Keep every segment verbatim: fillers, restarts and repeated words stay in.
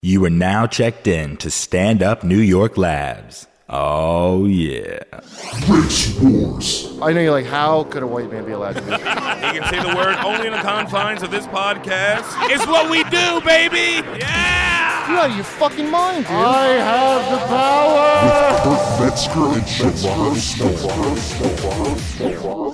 You are now checked in to Stand Up New York Labs. Oh, yeah. Race Wars. I know you're like, how could a white man be allowed to do He can say the word only in the confines of this podcast. It's what we do, baby! Yeah! You're out of your fucking mind, dude. I have the power! With Kurt Metzger and Shamar Storm.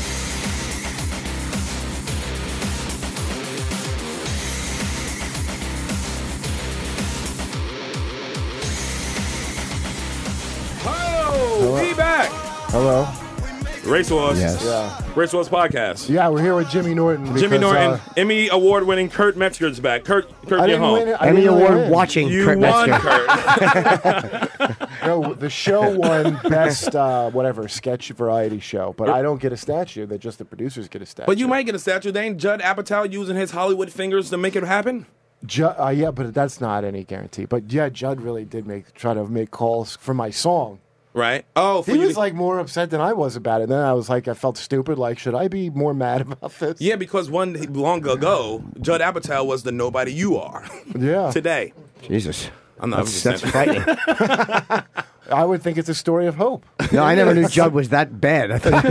Hello! Be back! Hello? Race Wars. Yes. Yeah. Race Wars podcast. Yeah, we're here with Jimmy Norton. Because, Jimmy Norton, uh, Emmy award-winning Kurt Metzger's back. Kurt, Kurt, I get didn't home. win it. I Emmy didn't really Award win. watching You Kurt won, Metzger. Kurt. No, the show won best, uh, whatever, sketch variety show. But I don't get a statue. That just the producers get a statue. But you might get a statue. They ain't Judd Apatow using his Hollywood fingers to make it happen? Ju- uh, yeah, but that's not any guarantee. But yeah, Judd really did make try to make calls for my song. Right? Oh, for He you was to- like more upset than I was about it. Then I was like, I felt stupid. Like, should I be more mad about this? Yeah, because one long ago, Judd Apatow was the nobody you are. Yeah. Today. Jesus. I'm not That's, I'm just that's saying. frightening. I would think it's a story of hope. No, I never knew Judd was that bad. I thought,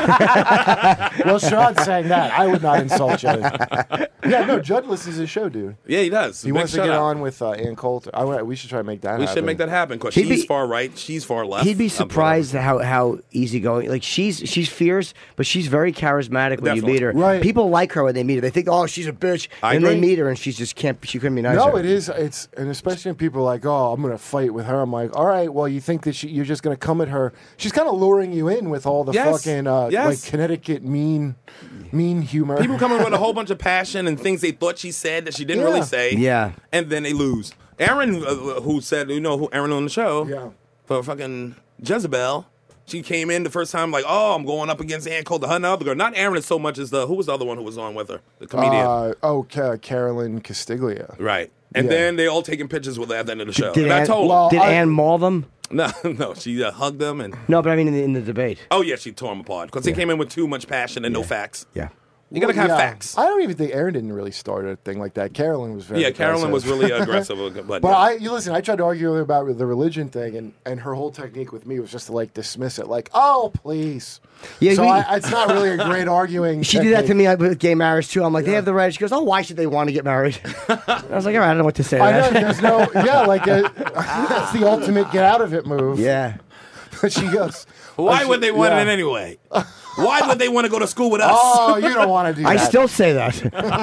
Well, Sherrod's saying that. I would not insult Judd. Yeah, no, Judd listens to the show, dude. Yeah, he does. He Big wants to shout get out. on with uh, Ann Coulter. I, wa- we should try to make that We happen. should make that happen because He'd she's be- far right, she's far left. he'd be Uh, surprised how how easygoing. Like she's she's fierce, but she's very charismatic when Definitely. you meet her. Right. People like her when they meet her. They think, oh, she's a bitch, I and they agree. meet her, and she's just can't. She couldn't be nicer. No, it is. It's and especially when people are like, "Oh, I'm going to fight with her." I'm like, "All right, well, you think that she, you're just going to come at her? She's kind of luring you in with all the Yes. fucking uh, Yes. like Connecticut mean, mean humor." People come in with a whole bunch of passion and things they thought she said that she didn't Yeah. really say. Yeah. And then they lose. Aaron, uh, who said, you know, who Aaron on the show, Yeah. for fucking Jezebel, she came in the first time like, oh, I'm going up against Ann Coulter, her and the other girl. Not Aaron so much as the, who was the other one who was on with her? The comedian. Uh, oh, Ca- Carolyn Castiglia. right. And yeah. then they all taking pictures with her at the end of the show. Did and I Ann, told well, did I- Ann maul them? no, no, she uh, hugged them and, No, but I mean in the, in the debate. oh yeah, she tore them apart because they came in with too much passion and no facts. Yeah. You gotta have Yeah. facts. I don't even think Aaron didn't really start a thing like that. Carolyn was very Yeah, Carolyn was aggressive. really aggressive. But, But yeah. I, you listen. I tried to argue about the religion thing, and, and her whole technique with me was just to like dismiss it, like, "Oh, please." Yeah, so we- I, it's not really a great arguing. She did that to technique. me uh, with gay marriage too. I'm like, they have the right. She goes, oh, why should they want to get married? I was like, all right, I don't know what to say. To I know that. there's no, yeah, like a, that's the ultimate get out of it move. Yeah. But she goes, Why oh, would they she- want yeah. it anyway? Why would they want to go to school with us? Oh, you don't want to do I that. still say that.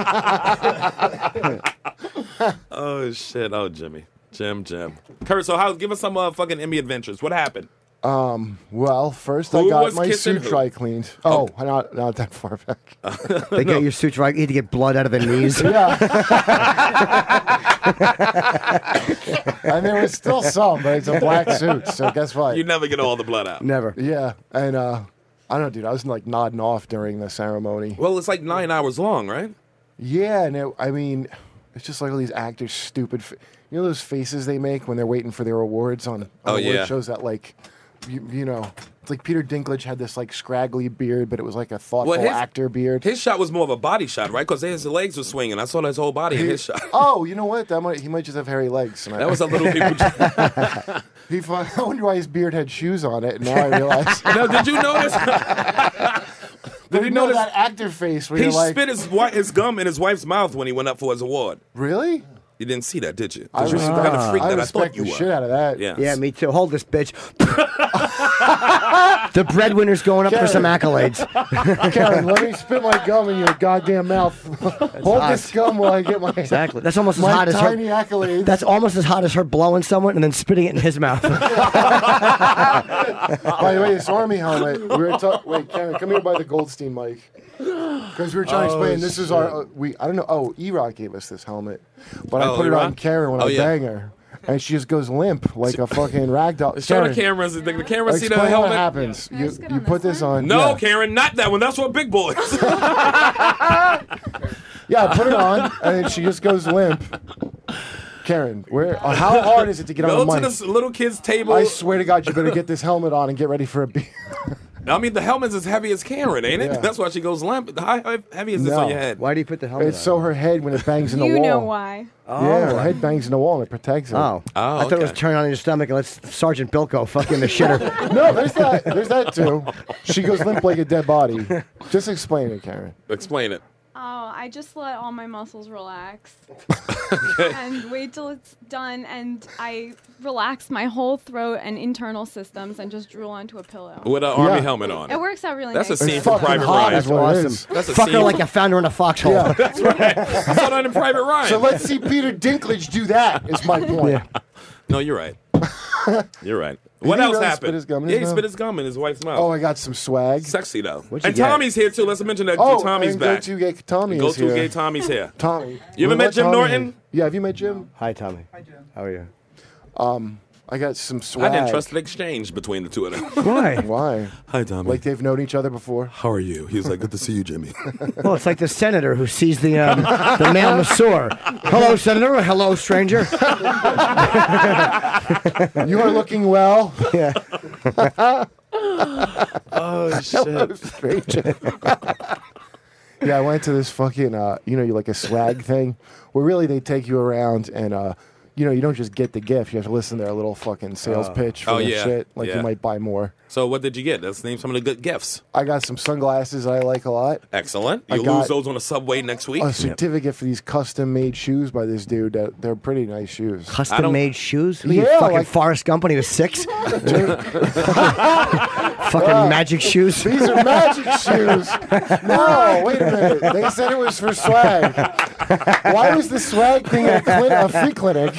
Oh shit! Oh Jimmy, Jim, Jim. Kurt, so how? Give us some uh, fucking Emmy adventures. What happened? Well, first Who I got was my kissing suit who? dry cleaned. Oh, not not that far back. They get your suits right. You need to get blood out of their knees. Yeah. And there was still some, but it's a black suit. So guess what? You never get all the blood out. Never. Yeah, and uh, I don't know, dude. I was like nodding off during the ceremony. Well, it's like nine hours long, right? Yeah, and it, I mean, it's just like all these actors' stupid. Fa- you know those faces they make when they're waiting for their awards on, on Oh, award yeah. shows that like, you, you know, it's like Peter Dinklage had this like scraggly beard, but it was like a thoughtful Well, his- actor beard. His shot was more of a body shot, right? Because his legs were swinging. I saw his whole body in his shot. Oh, you know what? That might he might just have hairy legs. And I- That was a little people. He thought, I wonder why his beard had shoes on it. And now I realize. No, did you notice? Did you know notice- that actor face where He you're like, spit his wi- his gum in his wife's mouth when he went up for his award. really? You didn't see that, did you? I 'Cause you're the respect, kind of freak I that I respect thought you the were. shit out of that. Yeah. Yeah, me too. Hold this, bitch. The breadwinner's going up for some accolades. Karen, let me spit my gum in your goddamn mouth. Hold hot. this gum while I get my Exactly. That's almost as my hot as tiny her. accolades. That's almost as hot as her blowing someone and then spitting it in his mouth. By the way, this army helmet. We were ta- wait, Karen, come here by the Goldstein mic. Because we were trying to Oh, explain. This is our uh, we. I don't know. Oh, E-Rock gave us this helmet, but I Oh, put it E-Rock? on Karen when Oh, I yeah. bang her, and she just goes limp like a fucking rag doll. Show the Karen, cameras. Did the camera see the explain what helmet? happens. I You just get you on put this this one? on. No, yeah. Karen, not that one. That's what big boys. Yeah, I put it on, and then she just goes limp. Karen, where? Uh, how hard is it to get Go on the to mic? this little kid's table. I swear to God, you better get this helmet on and get ready for a beer. I mean, the helmet's as heavy as Karen, ain't it? Yeah. That's why she goes limp. How how heavy is this No. on your head? Why do you put the helmet It's on? so her head when it bangs in the You wall. know why. Yeah, her head bangs in the wall and it protects it. Oh. Oh, I thought it was okay. turn on your stomach and let Sergeant Bilko fuck in the shitter. No, there's that. There's that too. She goes limp like a dead body. Just explain it, Karen. Explain it. Oh, I just let all my muscles relax and wait till it's done, and I relax my whole throat and internal systems and just drool onto a pillow. With an army Yeah. helmet on. It works out really That's a nice. scene It's from fucking Private hot, Ryan. is what it Awesome. is. That's a Fuck scene. her like you found her in a foxhole. Yeah. I saw that in Private Ryan. So let's see Peter Dinklage do that. Is my point. No, you're right. You're right. What he else really happened? spit his gum in yeah, his he mouth? spit his gum in his wife's mouth. Oh, I got some swag. Sexy though. What'd you And get? Tommy's here too. Let's mention that Oh, Tommy's and back. Go to gay Tommy Go is to here. gay Tommy's here. Tommy. You ever We met let Jim Tommy Norton? in. Yeah, have you met Jim? Hi, Tommy. Hi, Jim. How are you? I got some swag. I didn't trust an exchange between the two of them. Why? Why? Hi, Tommy. Like they've known each other before. How are you? He was like, good to see you, Jimmy. Well, it's like the senator who sees the um, the male masseur. Hello, senator. Hello, stranger. You are looking well. Yeah. Oh shit. Stranger. Yeah, I went to this fucking, uh, you know, you like a swag thing where really they take you around and, uh, you know, you don't just get the gift. You have to listen to their little fucking sales pitch for Oh, their yeah. shit. Like Yeah. you might buy more. So what did you get? Let's name some of the good gifts. I got some sunglasses I like a lot. Excellent. I You got- lose those on the subway next week. A certificate for these custom made shoes by this dude. That they're pretty nice shoes. Custom made shoes? Who, you Yeah, fucking like- Forrest Gump when he was six? fucking magic shoes. These are magic shoes. No, wait a minute. They said it was for swag. Why was the swag thing a, cli- a free clinic?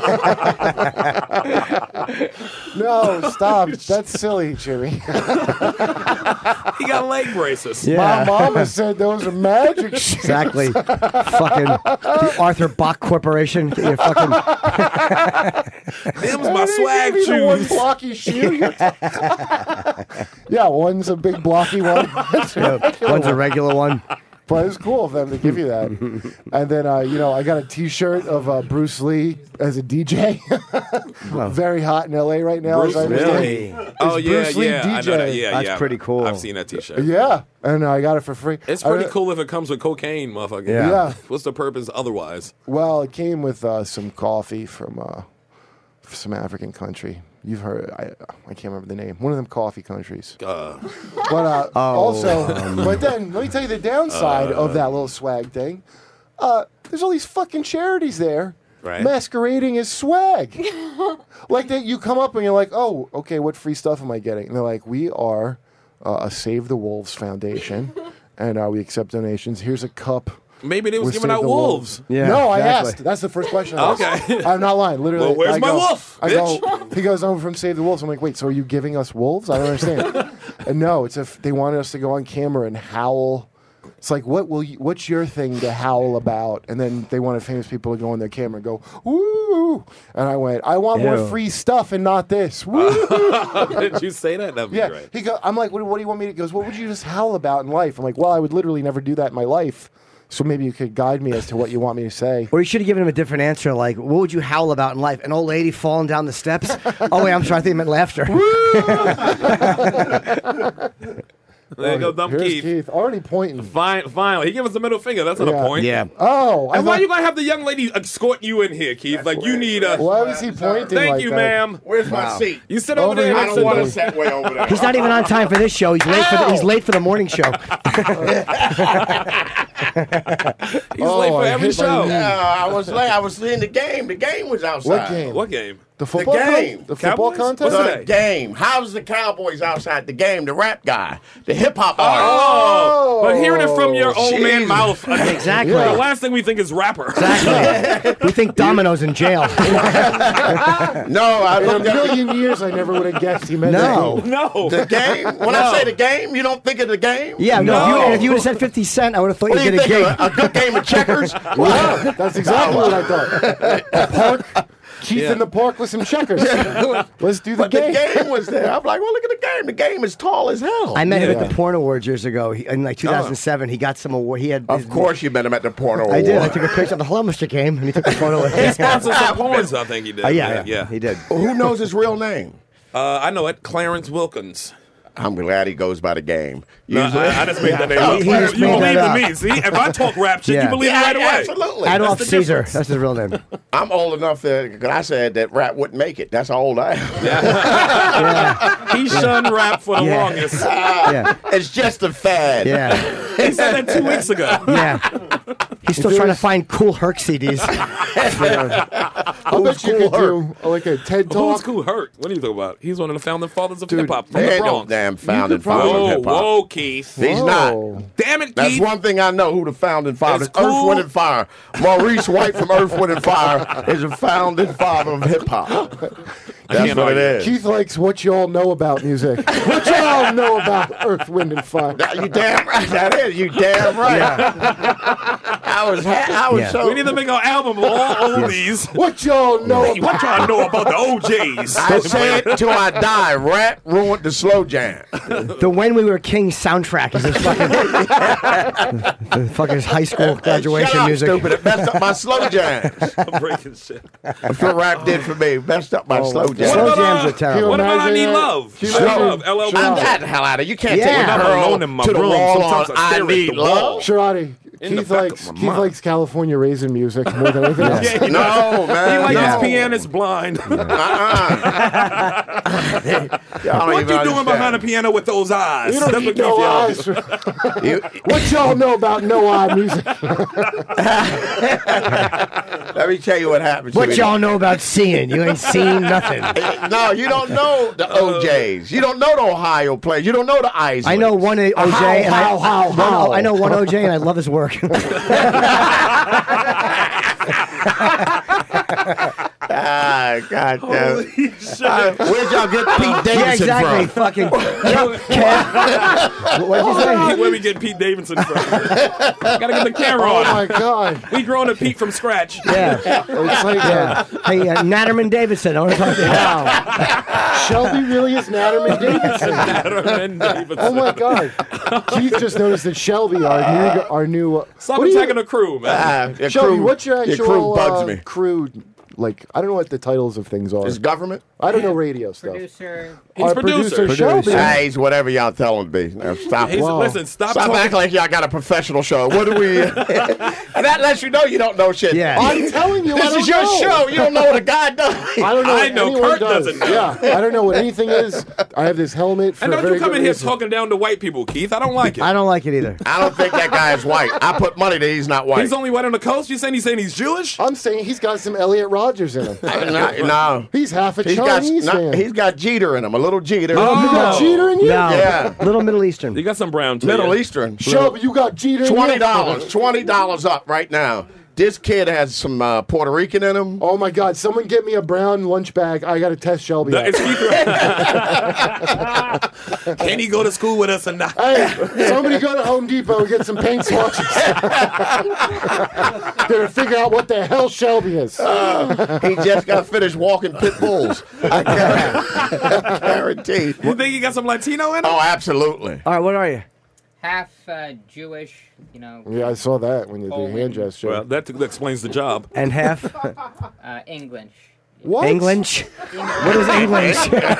No, stop. That's silly, Jimmy. He got leg braces. Yeah. My mama said those are magic shoes. Exactly. fucking the Arthur Bach Corporation. Get your fucking Them's my They swag gave me the one shoes. blocky shoe. Yeah, one's a big blocky one. One's a regular one's a one. regular one. But it's cool of them to give you that. And then, uh, you know, I got a T-shirt of uh, Bruce Lee as a D J. Very hot in L A right now. Bruce as I understand. Really? Oh It's yeah, Bruce Lee yeah. I know D J. that. Yeah, That's yeah. pretty cool. I've seen that T-shirt. Yeah, and I got it for free. It's I- pretty cool if it comes with cocaine, motherfucker. Yeah. Yeah. What's the purpose otherwise? Well, it came with uh, some coffee from uh, some African country. You've heard, I, I can't remember the name. One of them coffee countries. Uh, But uh, Oh, also, but then let me tell you the downside of that little swag thing. Uh, there's all these fucking charities there Right. masquerading as swag. Like that, you come up and you're like, oh, okay, what free stuff am I getting? And they're like, we are uh, a Save the Wolves Foundation, and uh, we accept donations. Here's a cup. maybe they was with giving Save out the wolves. Yeah, no, I exactly. asked. That's the first question. I asked. Okay. I'm not lying. Literally. Well, where's I my go- wolf, I go. He goes, "I'm from Save the Wolves." I'm like, "Wait, so are you giving us wolves?" I don't understand. And no, it's if they wanted us to go on camera and howl. It's like, what will you, what's your thing to howl about? And then they wanted famous people to go on their camera and go, woo. And I went, I want more Ew. free stuff and not this. Woo. Did you say that? That'd be Yeah. great. He go, I'm like, what, what do you want me to? He goes, what would you just howl about in life? I'm like, well, I would literally never do that in my life. So maybe you could guide me as to what you want me to say. Or you should have given him a different answer, like, what would you howl about in life? An old lady falling down the steps? Oh, wait, I'm sorry, I think I meant laughter. There you go, dumb Here's Keith. Keith. Already pointing. Fine, finally. He gave us the middle finger. That's not Yeah. a point. Yeah. Oh, I And why thought- you gonna have the young lady escort you in here, Keith? Like you need a. Why was he pointing Thank like you, that? ma'am. Where's my seat? You sit Over over there. here. I and don't sit want to down. sit way over there. He's not even on time for this show. He's late for the, he's late for the morning show. He's Oh, late for I every hit my show. knee. Yeah, I was late. I was seeing the game. The game was outside. What game? What game? The football game. con- The football Cowboys? contest? What's The today? game. How's the Cowboys outside the game? The rap guy, the hip hop artist. Oh, but hearing it from your old man Jeez. mouth. Exactly. The last thing we think is rapper. Exactly. We think Domino's in jail. No, I In a looked at million years, I never would have guessed he meant No. that. No. the game. When No. I say the game, you don't think of the game. Yeah, no. If, you, and if you would have said fifty Cent, I would have thought What do you'd you get a think? gig. Of? A good game of checkers? Yeah, that's exactly what I thought. A park, Keith Yeah. in the park with some checkers. Let's do the But game. the game was there. I'm like, well, look at the game. The game is tall as hell. I met him Yeah. at the Porn Awards years ago. He, in like two thousand seven, he got some award. He had. Of course, you met him at the porno. I did. I award. took a picture of the Hello, Mister Game, and he took a photo with He me. sponsored some porns, I think he did. Uh, yeah, yeah, yeah. he did. Who knows his real name? Uh, I know it. Clarence Wilkins. I'm glad he goes by the game. No, Usually, I, I just made that name He- up. he just You made believe that in up. me, see? If I talk rap shit, Yeah. you believe yeah, it right away. absolutely. Adolf the Caesar. difference. That's his real name. I'm old enough that 'cause I said that rap wouldn't make it. That's how old I am. Yeah. He shunned rap for the Yeah. longest. Yeah. It's just a fad. Yeah. He said that two weeks ago. Yeah. He's still trying to find cool Herc C Ds. I bet you could do uh, like a TED Who's talk. Cool Hurt? What are you talking about? He's one of the founding fathers of Dude, hip hop from There the ain't no Bronx. damn founding probably- father of Whoa, hip hop. whoa, Keith. He's Whoa. not. Damn it, That's Keith. one thing I know who the founding father is. It's cool. Earth, Wind, and Fire. Maurice White from Earth, Wind, and Fire is a founding father of hip hop. That's can't what it argue. is. Keith likes what y'all know about music. What y'all know about Earth, Wind, and Fire. That- You damn right. That is. You damn right. I was. Ha- I was Yeah. so. We need to make an album of all oldies. What y'all know Hey, about what y'all know about the O Js? I say it till I die. Rap ruined the slow jam. The When We Were Kings soundtrack is his fucking, the fucking high school graduation Shut up, music. stupid. It messed up my slow jams. I'm breaking shit. That's what rap did for me. Messed up my slow What jams. Slow about, jams uh, are terrible. What about I Imagine Need that. Love? Can you I Need imagine- Love. L L. Sure. I'm Wow. that hell out of you. Can't Yeah. take a I'm girl alone in my to the room. wall on Sometimes I I stare at Need the wall. Love. Sharadi, In the Keith back likes of my Keith mind. likes California raisin music more than anything else. Yeah, he No, does. man. He like no. his pianist blind. Y'all don't What even you doing understand. behind the piano with those eyes? You don't That's need what no Keith yelled. eyes. You- What y'all know about no eye music? Let me tell you what happened. to What me. y'all know about seeing? You ain't seen nothing. No, you don't know the O Js. You don't know the Ohio players. You don't know the Isleys. I know one O J, How, and I, how, how, one- how? I know one O J, and I love his work. Ah, God damn. Holy it. shit. Uh, where'd y'all get Pete Davidson yeah, exactly. from? Fucking. What'd you say? Where we get Pete Davidson from? Gotta get the camera Oh on. my God! We growing a Pete from scratch. Yeah. It's like Yeah. Hey, uh, Natterman Davidson. I want to talk to you. wow. Shelby really is Natterman Davidson. Natterman Davidson. Oh my God! Keith just noticed that Shelby, our new, our new. Uh, Stop what do you- attacking the crew, man. Ah, your Shelby, crew- what's your actual Your crew bugs uh, me. crew? Like, I don't know what the titles of things are. It's government. I don't know radio stuff. Producer. He's Our producer. producer, Shelby. Ah, he's whatever y'all tell him to be. Now, stop. He's, Wow. Listen, stop, Stop talking. acting like y'all got a professional show. What do we? And that lets you know you don't know shit. Yeah. I'm telling you, I This don't is your know. show. You don't know what a guy does. I don't know. I what know. anyone Kurt does. doesn't know. Yeah, I don't know what anything is. I have this helmet. For And a don't very you come good in here reason. talking down to white people, Keith. I don't like it. I don't like it either. I don't think that guy is white. I put money that he's not white. He's only white on the coast. You saying he's saying he's Jewish? I'm saying he's got some Elliot Rogers in him. no, no. He's half a He's got, Chinese no, man. he's got Jeter in him. A little Jeter. you got Oh. Jeter in you? No. Yeah. Little Middle Eastern. You got some brown to Middle you. Eastern. Shelby, you got Jeter in you? Twenty dollars. Twenty dollars up right now. This kid has some uh, Puerto Rican in him. Oh my God! Someone get me a brown lunch bag. I got to test Shelby. That out. is Keith. Can he go to school with us or not? Hey, somebody go to Home Depot and get some paint swatches. Gotta figure out what the hell Shelby is. He just got finished walking pit bulls. I guarantee. You think he got some Latino in him? Oh, absolutely. All right, what are you? Half uh, Jewish, you know, Yeah, I saw that when you did Oh, the hand gesture. Well, that, that explains the job. And half uh, English. what? English. What is English?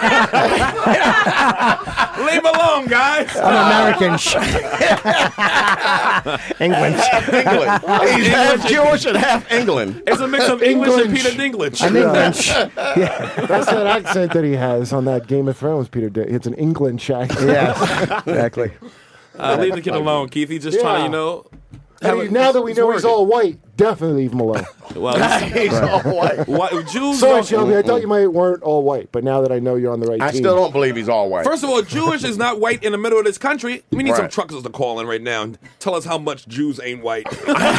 Leave him alone, guys. I'm American. English. England. He's half Jewish and half England. It's a mix of English and English. Peter Dinklage. I'm English. That's that accent that he has on that Game of Thrones, Peter. D- it's an English accent. Yeah, exactly. Uh, leave the kid alone, Keith. He's just trying to, you know. And he- now that we He's know he's working. all white, definitely leave him alone. Well, he's, He's all white. why, Jews. Sorry, don't- Shelby. I thought you might weren't all white, but now that I know you're on the right I team, still don't believe he's all white. First of all, Jewish is not white in the middle of this country. We need some Right. truckers to call in right now and tell us how much Jews ain't white.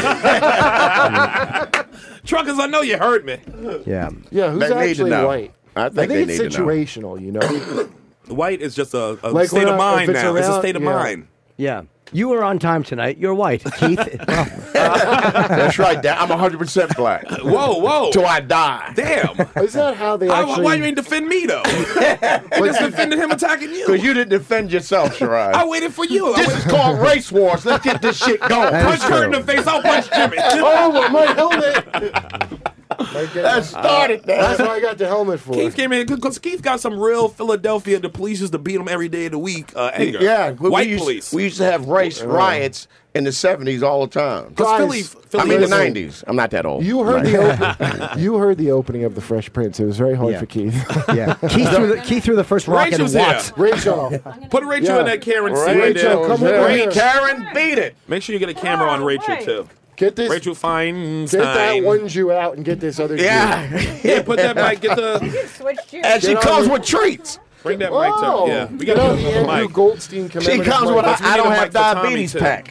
Truckers, I know you heard me. Yeah. yeah, who's They need to actually know. white? I think they it's need to know. situational. You know, White is just a, a Like state when of I- mind if it's now. It's a around- state of yeah. mind. Yeah. You were on time tonight. You're white, Keith. Oh, That's right. Dad. I'm one hundred percent black. Whoa, whoa. Till I die. Damn. is that how they I, actually? why you ain't defend me, though? I just defended him attacking you. Because you didn't defend yourself, Shirai. I waited for you. I This waited- is called race wars. Let's get this shit going. That punch is Kurt in true. the face. I'll punch Jimmy. oh, my helmet! That started that. That's what I got the helmet for. Keith came in because Keith got some real Philadelphia. The police used to beat him every day of the week. Uh, anger. Yeah, we white used, police. We used to have race riots in the seventies all the time. Because Philly, Guys, Philly I mean the was a- nineties. I'm not that old. You heard the open, you heard the opening of the Fresh Prince. It was very hard Yeah. for Keith. Yeah. Keith threw the, Keith threw the first rock Rachel's in here. Watts. Rachel, Put Rachel Yeah. in that Karen seat right Rachel, there. come over Hey, here. Karen, beat it. Make sure you get a camera on Rachel right. too. Get this. Rachel Feinstein. Get that one Jew out and get this other Yeah. Yeah, put that mic. Get the Switch to And she Get on comes the- with treats. bring that Jew. mic Oh, to. Yeah, we get got on to the get the Andrew mic. Goldstein She commemorative comes mic. with a Let's I meet don't a have mic for Tommy, diabetes too. pack.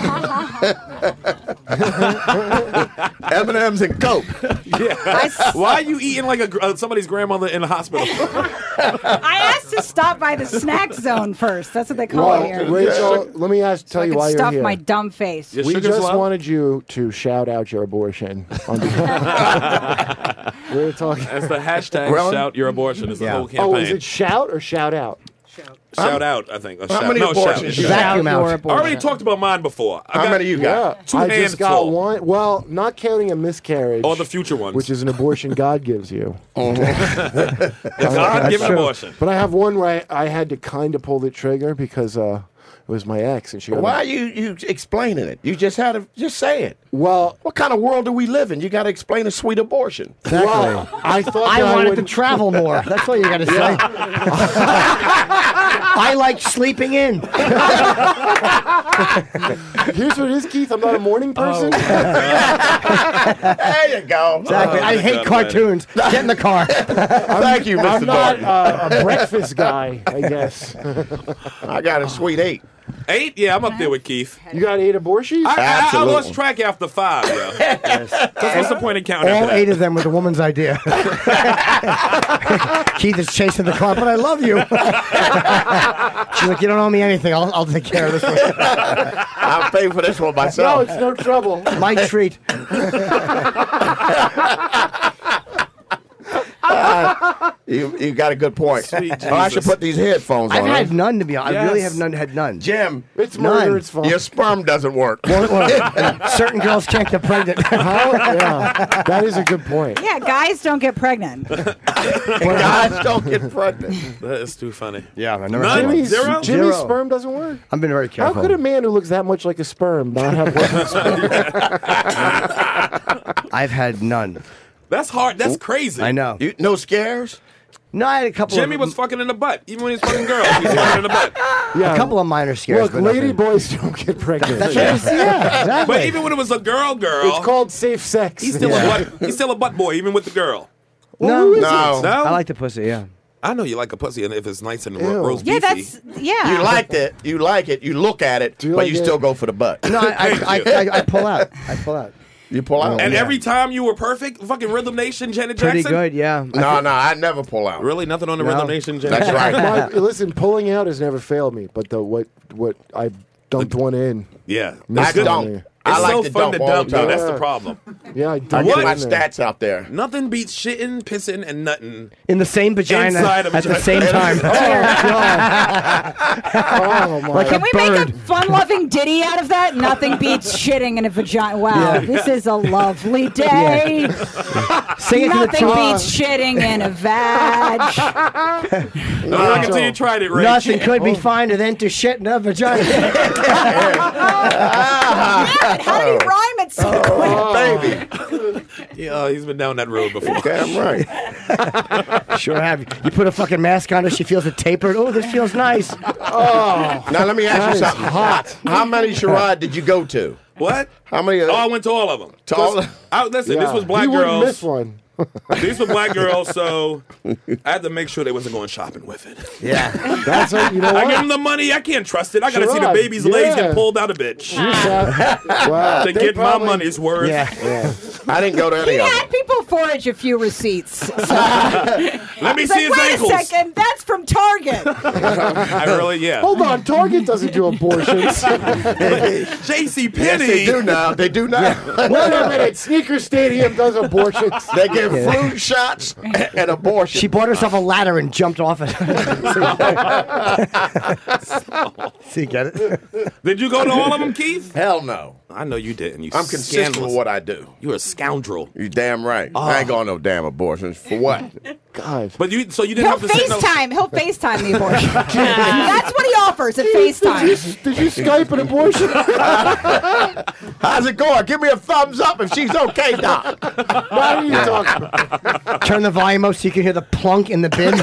M and M's and Coke. Yeah. Why are you eating like a gr- uh, somebody's grandmother in the hospital? I asked to stop by the snack zone first. That's what they call Well, it here. Rachel, let me ask, tell I you could why you're stuff here. my dumb face. Your we sugar's just low? wanted you to shout out your abortion. On behalf. we were talking. That's the hashtag Really? shout your abortion is the Yeah. whole campaign. Oh, is it shout or shout out? Shout out, I think. Or How shout. many no, abortions shout. you Shout. Vacuum Your out. I abortion. already talked about mine before. I How got many you got? Yeah, Two I just got handful. one. Well, not counting a miscarriage. Or the future ones. Which is an abortion God gives you. God That's give an true. abortion. But I have one where I, I had to kind of pull the trigger because uh, it was my ex, and she. got Why are you you explaining it? You just had to just say it. Well, What kind of world do we live in? You got to explain a sweet abortion. well, I thought I that wanted to would, travel more. That's what you got to say. I like sleeping in. Here's what it is, Keith. I'm not a morning person. There you go. Exactly. I hate God, cartoons. Get in the car. Thank you, I'm Mister not Norton. uh, a breakfast guy, I guess. I got a sweet eight. Eight? Yeah, I'm up there with Keith. You got eight abortions? I, I, I Absolutely. lost track after five, yo. That's what's the point in counting All after eight that? of them were the woman's idea. Keith is chasing the car, but I love you. She's like, you don't owe me anything. I'll, I'll take care of this one. I'll pay for this one No, myself. it's no trouble. My treat. You you got a good point. Sweet Oh, I should Jesus. put these headphones I've on. had huh? none, to be honest. I really Yes. have none had none. Jim, It's None. murder. It's fine. your sperm doesn't work. Well, well, certain girls can't get pregnant. How? Yeah, that is a good point. Yeah, guys don't get pregnant. Guys don't get pregnant. That is too funny. Yeah, I never None? seen one. Jimmy's, Zero? Jimmy's Zero. sperm doesn't work. I've been very How careful. could a man who looks that much like a sperm not have one sperm? I've had none. That's hard. That's crazy. I know. You no scares? No, I had a couple. Jimmy of, was fucking in the butt. Even when he was fucking girls, he was fucking in the butt. Yeah. a couple of minor scares. Look, but lady nothing. boys don't get pregnant. That's what I'm saying. Yeah, exactly. But even when it was a girl, girl, It's called safe sex. he's still Yeah. a butt. He's still a butt boy, even with the girl. no, No. No, I like the pussy. Yeah. I know you like a pussy, and if it's nice and Ew. ro- roast Yeah, beefy. that's yeah. You liked it. You like it. You look at it, Do you but like you it? still go for the butt. No, I, I, I, I, I pull out. I pull out. You pull out. And Yeah. every time you were perfect, fucking Rhythm Nation, Janet Pretty Jackson. good. Yeah. No, no, I never pull out. Really, nothing on the No. Rhythm Nation, Janet. That's right. My, listen, pulling out has never failed me, but the what what I dumped one in. Yeah, That's I good. don't. It's I like so to fun dump to all dump, the though. time. That's the problem. Yeah, I I dumped get it my in there. stats out there. Nothing beats shitting, pissing, and nutting. In the same vagina Inside of at the vagina. same time. Oh my! Can we bird. make a fun-loving ditty out of that? Nothing beats shitting in a vagina. Wow, Yeah. this is a lovely day. Sing it to the Nothing top. beats shitting in a vag. Not until you tried it, Ray. Nothing could be finer than to shit in a vagina. How do you rhyme it so quick? Oh, baby. Yeah, he's been down that road before. Damn right. Sure have. You put a fucking mask on her, she feels it tapered. Oh, this feels nice. Now let me ask you something. Hot. How many charade did you go to? What? How many? Uh, Oh, I went to all of them. To all of- I, listen, Yeah. this was black you wouldn't girls. miss one. These were black girls, so I had to make sure they wasn't going shopping with it. Yeah. That's a, you know I what? give them the money. I can't trust it. I gotta see the Sherrod, baby's legs yeah. get pulled out a bitch You sat- wow, to they get probably- my money's worth. Yeah. Yeah. I didn't go to any He of had them. people forage a few receipts. So, Let me it's see like, his wait ankles. a second, that's from Target. I really, yeah. Hold on, Target doesn't do abortions. J C Yes, Penney. they do now. They do now. Wait a minute, Sneaker Stadium does abortions. They give flu shots and abortion. She bought herself a ladder and jumped off it. See, get it? Did you go to all of them, Keith? Hell no. I know you didn't. You I'm consistent scandalous. with what I do. You're a scoundrel. You damn right. I ain't going no damn abortions. For what? God. But you, so you didn't He'll have to sit no- FaceTime. He'll FaceTime the abortion. That's what he offers at FaceTime. Did you Skype an abortion? How's it going? Give me a thumbs up if she's okay, Doc. What are you talking about? Turn the volume up so you can hear the plunk in the bin.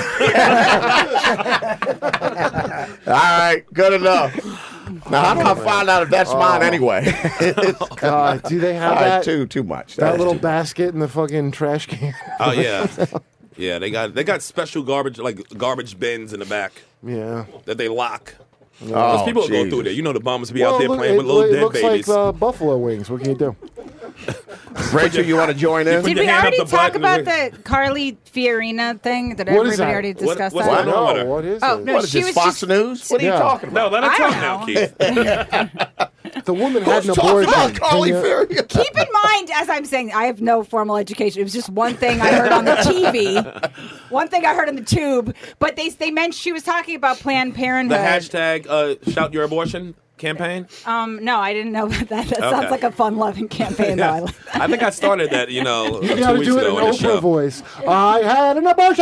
All right, good enough. Now, how do I find out if that's mine anyway? God, do they have All right, that? too, too much. That That's little too- basket in the fucking trash can. Oh yeah, yeah. They got they got special garbage like garbage bins in the back Yeah. that they lock. Because Oh, people go Jesus. through there. You know the bums be Well, out there look- playing it, with little it dead looks babies. like uh, buffalo wings. What can you do? Rachel, you want to join in? put Did your we hand up already the talk butt and about the- the Carly Fiorina thing? Did What is everybody that? already What- discuss what's that? going on with No, her? what is Oh, it? no, What is she this, was Fox just- News? What are you Yeah. talking No, about? let her I talk don't now, know. Keith. The woman had an Who's talking abortion. about Carly Can you- Fiorina? Keep in mind, as I'm saying, I have no formal education. It was just one thing I heard on the T V, one thing I heard on the tube. But they they meant she was talking about Planned The Parenthood. hashtag uh, shout your abortion campaign. Um, no, I didn't know about that. That Okay. sounds like a fun-loving campaign, though. I like I think I started that, you know, You two gotta weeks do it in ago on the Oprah show. voice. I had an abortion.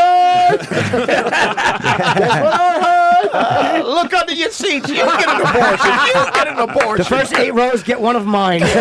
That's what I heard. Uh, look under your seats. You get an abortion. You get an abortion. The first eight rows get one of mine. Look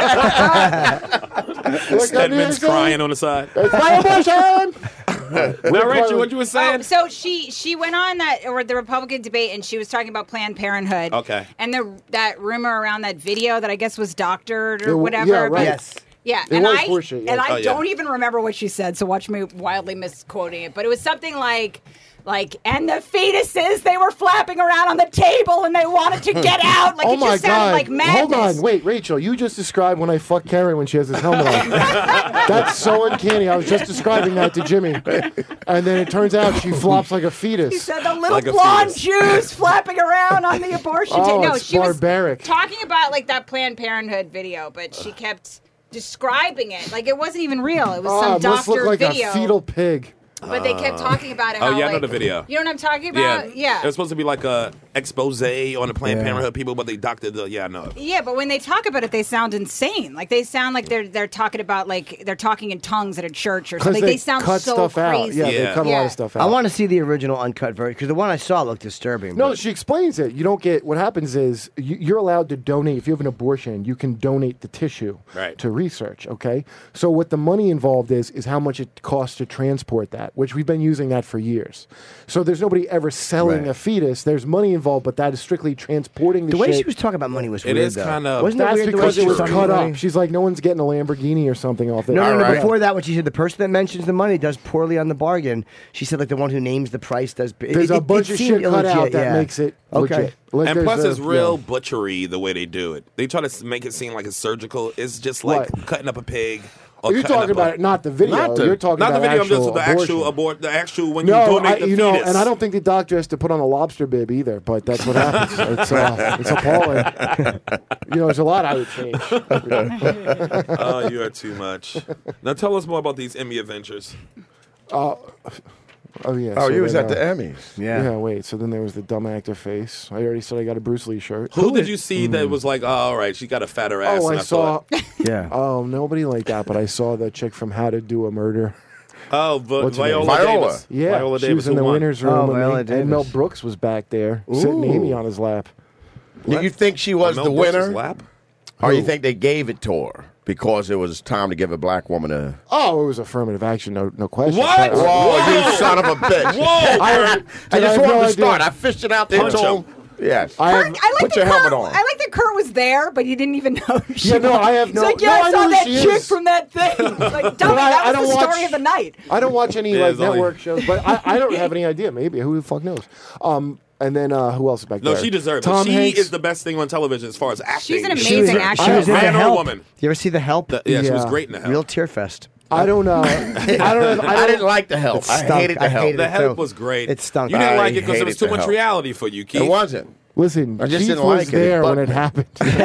under your Stedman's seat. crying on the side. It's my abortion. Now, Rachel, what you were saying? Oh, so she she went on that or the Republican debate and she was talking about Planned Parenthood. Okay. And the that rumor around that video that I guess was doctored or It- whatever. yeah, right. but- Yes. Yeah, It and was I horseshit, yeah. and I Oh, yeah. don't even remember what she said. So watch me wildly misquoting it, but it was something like. Like, and the fetuses, they were flapping around on the table and they wanted to get out. Like, Oh it my just sounded God. like madness. Hold on. Wait, Rachel, you just described when I fuck Karen when she has this helmet on. That's so uncanny. I was just describing that to Jimmy. And then it turns out she flops like a fetus. She said the little Like a blonde fetus. Jews flapping around on the abortion Oh, table. No, it's she barbaric. was talking about like that Planned Parenthood video, but she kept describing it like it wasn't even real. It was Oh, some it must doctor look like video. a fetal pig. But they kept talking about it. Oh, how, yeah, I know like- the video. You know what I'm talking Yeah. about? Yeah. It was supposed to be like a expose on the Planned Yeah. Parenthood people, but they doctored the. Yeah, I know. Yeah, but when they talk about it, they sound insane. Like they sound like they're they're talking about like they're talking in tongues at a church or Because something. they, They, sound cut so stuff crazy. out. Yeah, Yeah. they cut a lot Yeah. of stuff out. I want to see the original uncut version because the one I saw looked disturbing. No, but- she explains it. You don't get what happens is you, you're allowed to donate. If you have an abortion, you can donate the tissue Right. to research. Okay, so what the money involved is is how much it costs to transport that, which we've been using that for years. So there's nobody ever selling Right. a fetus. There's money involved, but that is strictly transporting the, the way shit. she was talking about money was It weird. is though. kinda- Wasn't it That's weird the way because she it was talking cut about up. money? She's like, no one's getting a Lamborghini or something off it. No, no, no. All right. Before that, when she said the person that mentions the money does poorly on the bargain, she said like the one who names the price does. It, There's it- a it bunch of seemed shit cut out illegit, that yeah. makes it Okay. legit. Like, And there's plus, a- it's real yeah. butchery the way they do it. They try to s- make it seem like it's surgical. It's just like What? cutting up a pig. Or You're cutting talking up a- about it, not the video. Not the- You're talking Not the about video. I'm just actual the actual abortion. abort. The actual when you No, donate I, the you fetus. know, and I don't think the doctor has to put on a lobster bib either. But that's what happens. It's, uh, it's appalling. You know, there's a lot I would change. Oh, you are too much. Now tell us more about these Emmy adventures. Oh yeah. Oh, so you was then, at the uh, Emmys. Yeah. Yeah. Wait. So then there was the dumb actor face. I already said I got a Bruce Lee shirt. Who did you see that was like, oh, all right, she got a fatter ass? Oh, and I saw. thought, Yeah. Oh, nobody like that. But I saw the chick from How to Do a Murder. oh, but What's her name? Viola, Viola. Davis. Yeah, Viola she Davis was in who the won. winners room, Oh, and, Viola they- and Mel Davis. Brooks was back there, sitting Ooh. Amy on his lap. You, you think she was Mel the Brooks' winner, lap? or you Who? think they gave it to her because it was time to give a black woman a? Oh, it was affirmative action, no, no question. What? But, uh, Whoa, Whoa. you son of a bitch! Whoa! I, I just have wanted no to idea. start. I fished it out there and Punch told him. him. Yes. I Kurt, have, I like Put that your helmet Kurt, on. I like that Kurt was there, but you didn't even know. She Yeah, no, was. I have no- He's like, yeah, no, I I saw know that she chick is. from that thing. Like, dummy, I- that I was don't the watch- story of the night. I don't watch any Yeah, like it's only- network shows, but I, I don't have any idea. Maybe who the fuck knows? Um, and then uh, who else is back No, there? she deserves Tom it. She Hanks. is the best thing on television as far as acting. She's an She amazing was- actress. She was in Man the or Help. woman? You ever see the Help? The- yeah, she was Yeah. great in the help. Real tear fest. I don't know. I don't. Know, I I don't didn't like the help. It I stunk. hated the I help. hated The it help too. was great. It stunk. You didn't I like it because it hated was too The much Help. reality for you, Keith. It wasn't. Listen, I just Keith didn't was like it. It there when bugged it me. happened.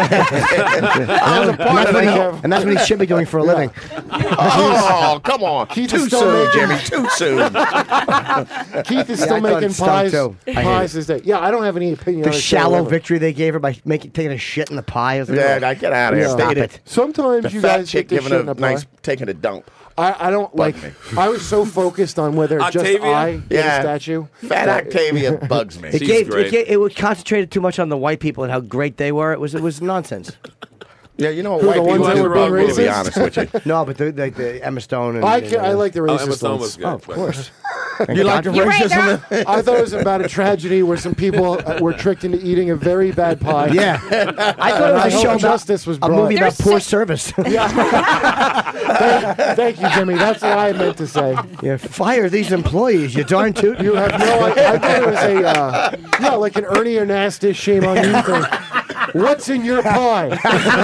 I was a And part that's, of what he, that. and that's what he should be doing for a living. Oh, come on. Keith Too is still soon, making- Jimmy. Too soon. Keith is Yeah, still I thought making it stunk, pies. too. I hate Pies it. this day. Yeah, I don't have any opinion. The on it shallow whatsoever. victory they gave her by making taking a shit in the pie. I was like, Yeah, oh. now get out of here. Yeah. Stop Hate it. it. Sometimes The you fat guys chick get this giving shit in a a pie. nice, taking a dump. I, I don't like. me. I was so focused on whether just Octavia? I get Yeah. a statue. Fat that- Octavia bugs me. It She's gave, great. it gave it was concentrated too much on the white people and how great they were. It was it was nonsense. Yeah, you know what Who, white the people ones that do were wrong, being to be racist? honest with you. No, but the, the, the Emma Stone and I and, can, uh, I like the Oh, racist Emma Stone ones. was good. Oh, of course. You like the You're right, racism? there- I thought it was about a tragedy where some people uh, were tricked into eating a very bad pie. Yeah, I thought it I was a hope show about justice was a brought. movie about There's poor si- service. thank, thank you, Jimmy. That's what I meant to say. Yeah, fire these employees, you darn toot. You have no idea. I thought it was a, uh, yeah, like an Ernie Anastas shame on you thing. What's in your pie?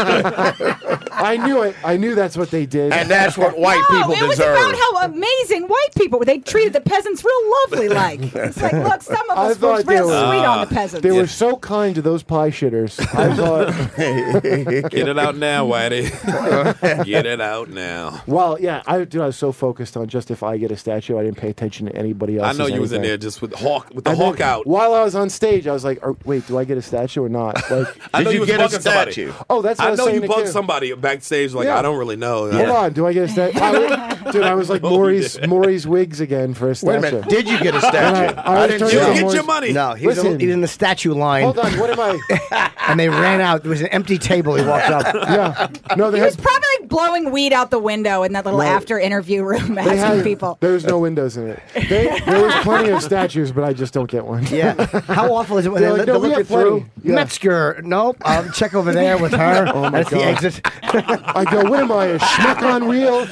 I knew it. I knew that's what they did. And that's what white No, people it was deserve. about how amazing white people were. They treated the peasants real lovely like. It's like, look, some of I us were thought they real were- sweet on the peasants. they were so kind to those pie shitters. I thought, Get it out now, Whitey. Get it out now. well, yeah, I, dude, I was so focused on just if I get a statue, I didn't pay attention to anybody else. I know you was in there just with the hawk with the hawk out. While I was on stage, I was like, oh, wait, do I get a statue or not? Like, I know Did you was get a bugging somebody. statue? oh, that's what I, I was know saying you to bugged Kim. somebody backstage. Like Yeah. I don't really know. Hold on, do I get a statue? Dude, I was like Oh, you Maury's did. Maury's wigs again for a Wait a statue. minute. Did you get a And I- statue? I was didn't turning see You to it. get Maury's- your money. No, he was, in, Listen. he was in the statue line, Hold on, what am I? and they ran out. There was an empty table. He walked up. Yeah, no, they He was had. probably like blowing weed out the window in that little No. after interview room They asking had people. There was no windows in it. They, there was plenty of statues, but I just don't get one. Yeah, how awful is it when They're they, like, they no, we look have it through? plenty. Yeah. Metzger, nope. I'll check over there with her. Oh, my That's the God. exit. I go, what am I, a schmuck on wheels?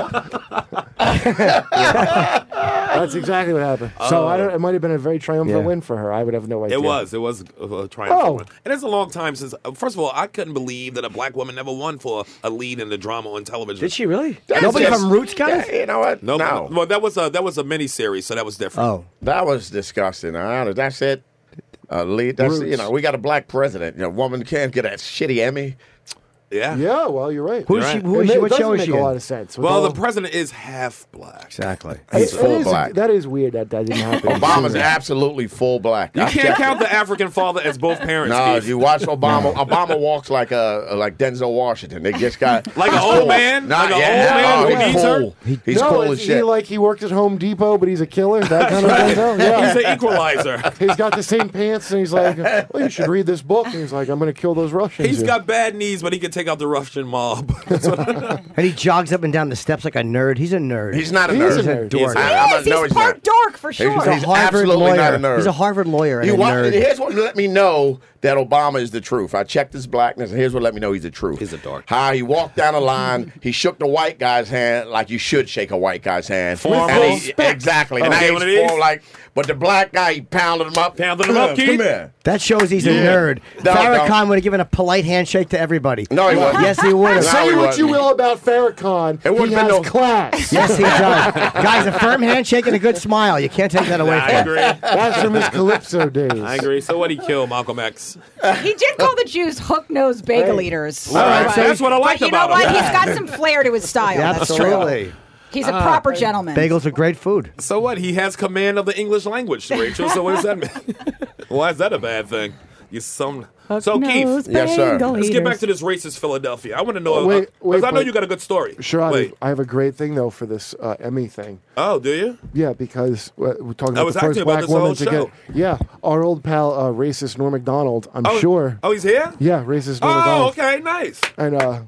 That's exactly what happened. So I don't. It might have been a very triumphant Yeah. win for her. I would have no idea. It was. It was a, a triumph. Oh. And it's a long time since. uh, First of all, I couldn't believe that a black woman never won for a lead in the drama on television. Did she really? That's Nobody just- from Roots got Yeah, it. you know what? No, No. well, that was a that was a mini series, so that was different. Oh, That was disgusting. Uh, That's it. Uh, lead. That's Roots. you know we got a black president. You know, woman can't get a shitty Emmy. yeah. Yeah, well, you're right. who is You're she? right. Who It is ma- she? it What doesn't show is make she a in? lot of sense. with Well, all- the president is half black. Exactly. He's It- it full is- black. That is weird. That that didn't happen. Obama's absolutely full black. You I can't checked- count the African father as both parents. No, Keith. you watch Obama. Obama walks like a like Denzel Washington. They just got Like an he's old cool. man? Nah, Like an yeah, old man oh, who he's needs her? cool. He's no, cool is as he shit. like he worked at Home Depot, but he's a killer? That kind of Denzel? Yeah. He's an equalizer. He's got the same pants, and he's like, "Well, you should read this book." And he's like, "I'm going to kill those Russians." He's here." got bad knees, but he can take out the Russian mob. That's what- And he jogs up and down the steps like a nerd. He's a nerd. He's not a He nerd. is a He's a nerd. dork. I- I'm Yes, a- no, he's he's part not. dork for sure. He's He's a Harvard absolutely lawyer. not a nerd. He's a Harvard lawyer and You a wa- nerd. Here's what let me know that Obama is the truth. I checked his blackness, and here's what let me know he's the truth. He's a dork. How he walked down the line, he shook the white guy's hand like you should shake a white guy's hand. Formal. And he- Respect. exactly. Oh, and okay, I one of these? formal, like, but the black guy, he pounded him up. Pounded him Come up, here, Keith? Come here. That shows he's a Yeah. nerd. No, Farrakhan no. would have given a polite handshake to everybody. No, he wasn't. Yes, he would have. No, Say he what wasn't. you will about Farrakhan. It wouldn't he been has no- class. Yes, he does. Guys, a firm handshake and a good smile. You can't take that away I from him. agree. That's from his Calypso days. I agree. So what? He killed Malcolm X. He did call the Jews hook-nosed bagel Right. eaters. All right, But- so that's what I liked but you know about him. what? He's got some flair to his style. That's true. Absolutely. He's a proper gentleman. Bagels are great food. So what? He has command of the English language, Rachel. So what does that mean? Why is that a bad thing? You some. So Keith, Hook-nosed Yes, sir. bagel let's get back eaters. to this racist Philadelphia. I want to know. Oh, wait, uh, 'cause wait, I know but- you got a good story. Sure, I, Wait. I have a great thing though for this uh, Emmy thing. Oh, do you? Yeah, because uh, we're talking I about was the first asking about black this whole woman to show. get. Yeah, our old pal, uh, racist Norm Macdonald. I'm Oh, sure. Oh, he's here. Yeah, racist Norm Oh, Macdonald. okay, nice. And uh,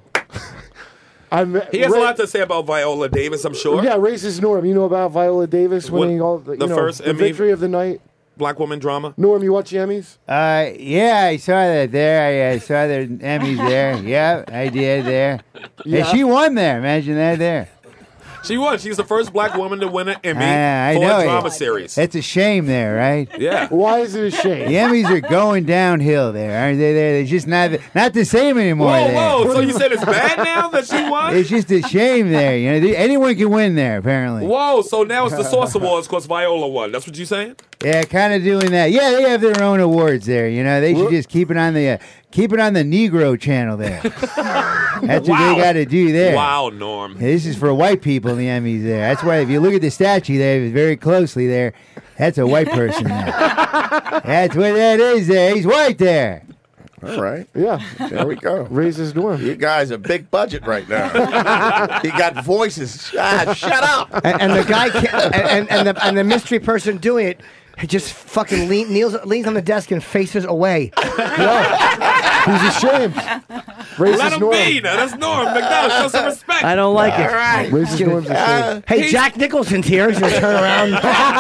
I'm. He has ra- a lot to say about Viola Davis, I'm sure. Yeah, racist Norm. You know about Viola Davis winning What- all the, you the know, first the Emmy? victory of the night. Black woman drama. Norm, you watch the Emmys? Uh, yeah, I saw that there. I, I saw the Emmys there. Yeah, I did there. Yeah. And she won there. Imagine that there. She was. She's the first black woman to win an Emmy I, I for know a it. drama series. It's a shame there, right? Yeah. Why is it a shame? The Emmys are going downhill there, aren't they? There, they're just not not the same anymore. Whoa, there. whoa. So you said it's bad now that she won? It's just a shame there. You know, anyone can win there. Apparently. Whoa, so now it's the Source Awards because Viola won. That's what you saying? Yeah, kind of doing that. Yeah, they have their own awards there. You know, they should just keep it on the uh, keep it on the Negro channel there. That's what Wow. they got to do there. Wow, Norm. This is for white people. The Emmys there. That's why if you look at the statue there very closely there, that's a white person there. That's what that is there. He's white there. All right. Yeah. There we go. Raises Norm. You guys are big budget right now. You got voices. Ah, shut up. and, and the guy can't, and, and, and the and the mystery person doing it he just fucking lean, kneels leans on the desk and faces away. He's ashamed. Raises Let him Norm. be. Now, that's Norm McDonald. Show some respect. I don't like All it. right. Raises Norm's ashamed. Uh, Hey, He's- Jack Nicholson's here. He's gonna turn around.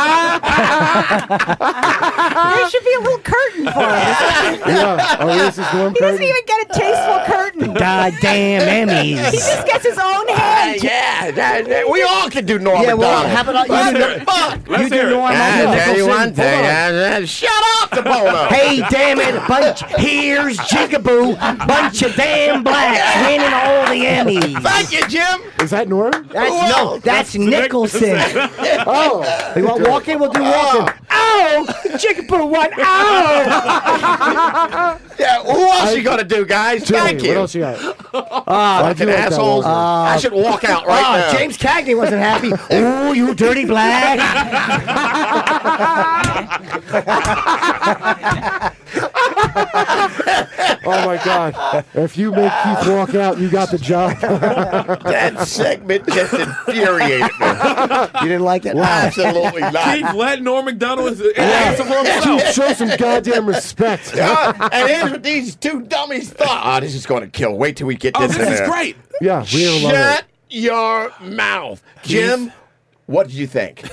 There should be a little curtain for him. Yeah. Oh, raises Norm. He doesn't curtain. even get a tasteful curtain. Goddamn He Emmys. just gets his own uh, hand. yeah, that- that- we all can do Norm Yeah, well, McDonald. how about you Let's do, hear it. Fuck. Let's you do hear it. Norm I Michael tell you Nicholson? one thing. Hold on. uh, shut up, DeBono. Hey, damn it, bunch. Here's Jigaboo, bunch of damn blacks winning all the Emmys. Thank you, Jim. Is that Norm? That's Who no, else? that's Nicholson. Oh. You want walk in? We'll do walking. Oh, Jigaboo, what? Oh. Yeah, who else you gonna do, guys? Jimmy, Thank you. What else you got? Fucking like that assholes. one. I should walk out right Oh, now. James Cagney wasn't happy. Oh, you dirty black. Oh my God! If you make Keith walk out, you got the job. That segment just infuriated me. You didn't like it? Absolutely not. Keith, let Norm McDonald answer for himself. Show some goddamn respect. Uh, and here's what these two dummies thought. Oh, this is going to kill. Wait till we get Oh, this, this in is there. great. Yeah, we don't love Shut it. your mouth. Jim, what did you think?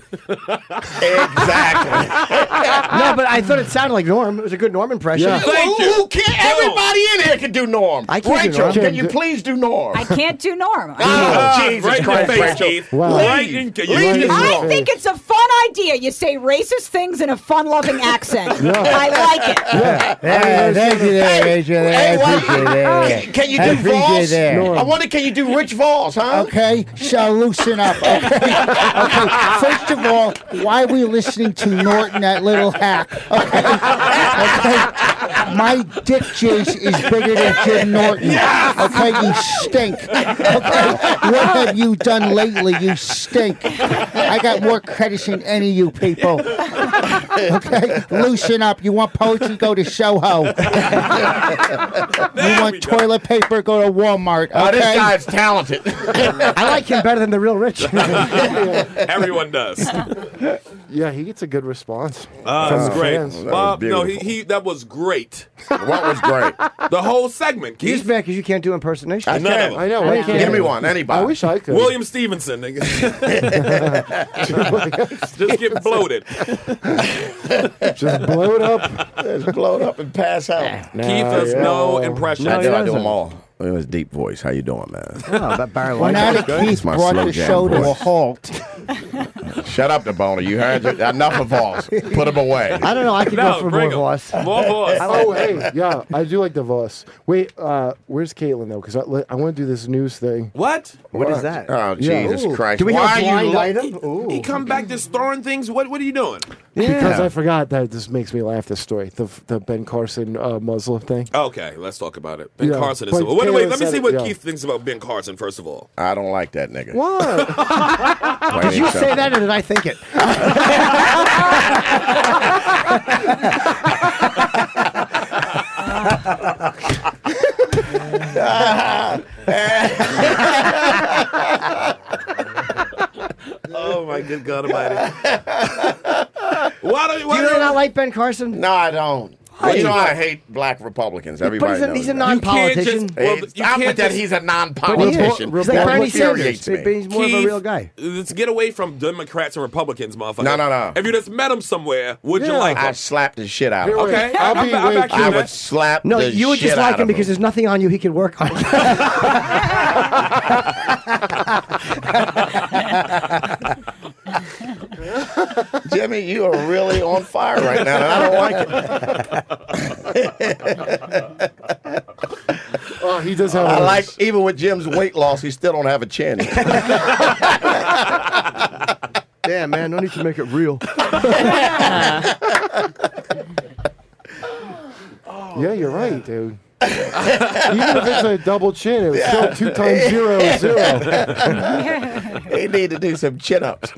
Exactly. No, but I thought it sounded like Norm. It was a good Norm impression. Yeah. Thank who, you. who can Everybody in here can do Norm. I can't do Rachel, Norm. can you Can- please do Norm? I can't do Norm. Oh, Ah, Jesus right in Christ, your face, Rachel. Keith. Wow. Right in your Leave face. it. I think it's a fun idea. You say racist things in a fun-loving accent. I like it. Yeah, thank you there, Rachel. There. Hey, I what- appreciate that. Can, can you I do appreciate Vols? that. Norm. I wonder, can you do Rich Vols, huh? Okay, so loosen up. Okay, okay. First of all, why are we listening to Norton, that little hack? Okay, okay. My dick juice is bigger than Jim Norton. Okay, you stink. Okay, what have you done lately? You stink. I got more credits than any of you people. Okay, loosen up. You want poetry? Go to Soho. You There want we go. toilet paper? Go to Walmart. Oh, this Okay. guy's talented. I like him better than the real rich. Everyone does. Yeah, he gets a good response. Uh, from that's the great. fans. That Bob, was no, he, beautiful. he that was great. What was great? The whole segment, He's Keith. mad because you can't do impersation. I None of can't. them. I know. I Why know. can't Give me you? one, anybody. I wish I could. William Stevenson, nigga. Just get bloated. Just blow it up. Just blow it up and pass out. Nah, Keith has yeah. no impression. No, I he do. I do doesn't. them all. It was deep voice. How you doing, man? Oh, but Barry Well, likes now it. that Keith my brought slow the jam show to a voice. halt, Shut up, DeBoner. You heard it? Enough of Vols. Put them away. I don't know. I could No, go for more bring him. Voss. More voice. Oh, hey, yeah, I do like the Voss. Wait, uh, where's Caitlin though? Because I, I want to do this news thing. What? What is that? Oh, Yeah. Jesus Ooh. Christ. Do we Why have a are blind you lo- item? Ooh. He come back just throwing things. What What are you doing? Because I forgot that this makes me laugh. This story, the the Ben Carson uh, Muslim thing. Okay, let's talk about it. Ben Yeah, Carson is. but Wait, wait, Taylor let me said see it, what yeah. Keith thinks about Ben Carson first of all. I don't like that nigga. What? Why Did you ain't say that or did I think it? Oh my good God Almighty! Why do Do you really not like Ben Carson? No, I don't. Well, you know I hate black Republicans. But Everybody he's a, knows he's a that. non-politician. just- well, It's you not can't that just- he's a But he is. non-politician. He's like That Bernie Sanders. infuriates me. But he's more of a real guy. Let's get away from Democrats and Republicans, motherfucker. No, no, no. If you just met him somewhere, would you Yeah. like I him? slapped the shit out of Here, him. wait, Okay, I'll I'm be ba- I'm way back cute. here. I that. would slap No, the you would shit just out like of him because there's nothing on you he could work on. Jimmy, you are really on fire right now, and I don't like it. Oh, he does have. I a- like, even with Jim's weight loss, he still don't have a chin. Damn, man, no need to make it real. Yeah, you're right, dude. Even if it's a double chin, it was still two times zero is zero. He need to do some chin-ups.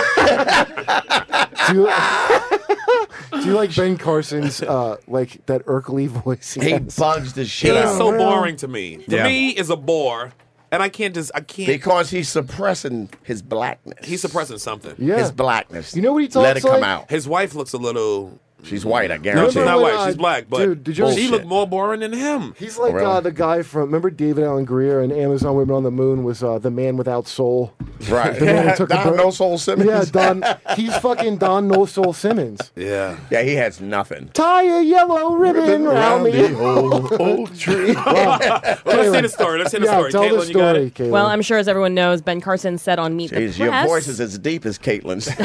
Do you, do you like Ben Carson's, uh, like, that Urkelly voice? He has? bugs the shit He's out so of me. boring to me. For Yeah. me, is a bore, and I can't just I can't. Because he's suppressing his blackness. He's suppressing something. Yeah. His blackness. You know what he Let talks it come like? out. His wife looks a little. She's white, I No, guarantee. she's not when, white. uh, She's black, but dude, did you ever- she Bullshit. looked more boring than him. He's like Really? uh, the guy from, remember David Allen Greer and Amazon Women on the Moon was uh, the man without soul? Right. The man who took a Don bird- No Soul Simmons. Yeah, Don. He's fucking Don No Soul Simmons. Yeah. Yeah, he has nothing. Tie a yellow ribbon around me. the old, old tree. Well, let's hear the story. Let's hear the Yeah, story. tell Caitlin, the you got story, it? Caitlin. Well, I'm sure as everyone knows, Ben Carson said on Meet Jeez, the your Press voice is as deep as Caitlin's. he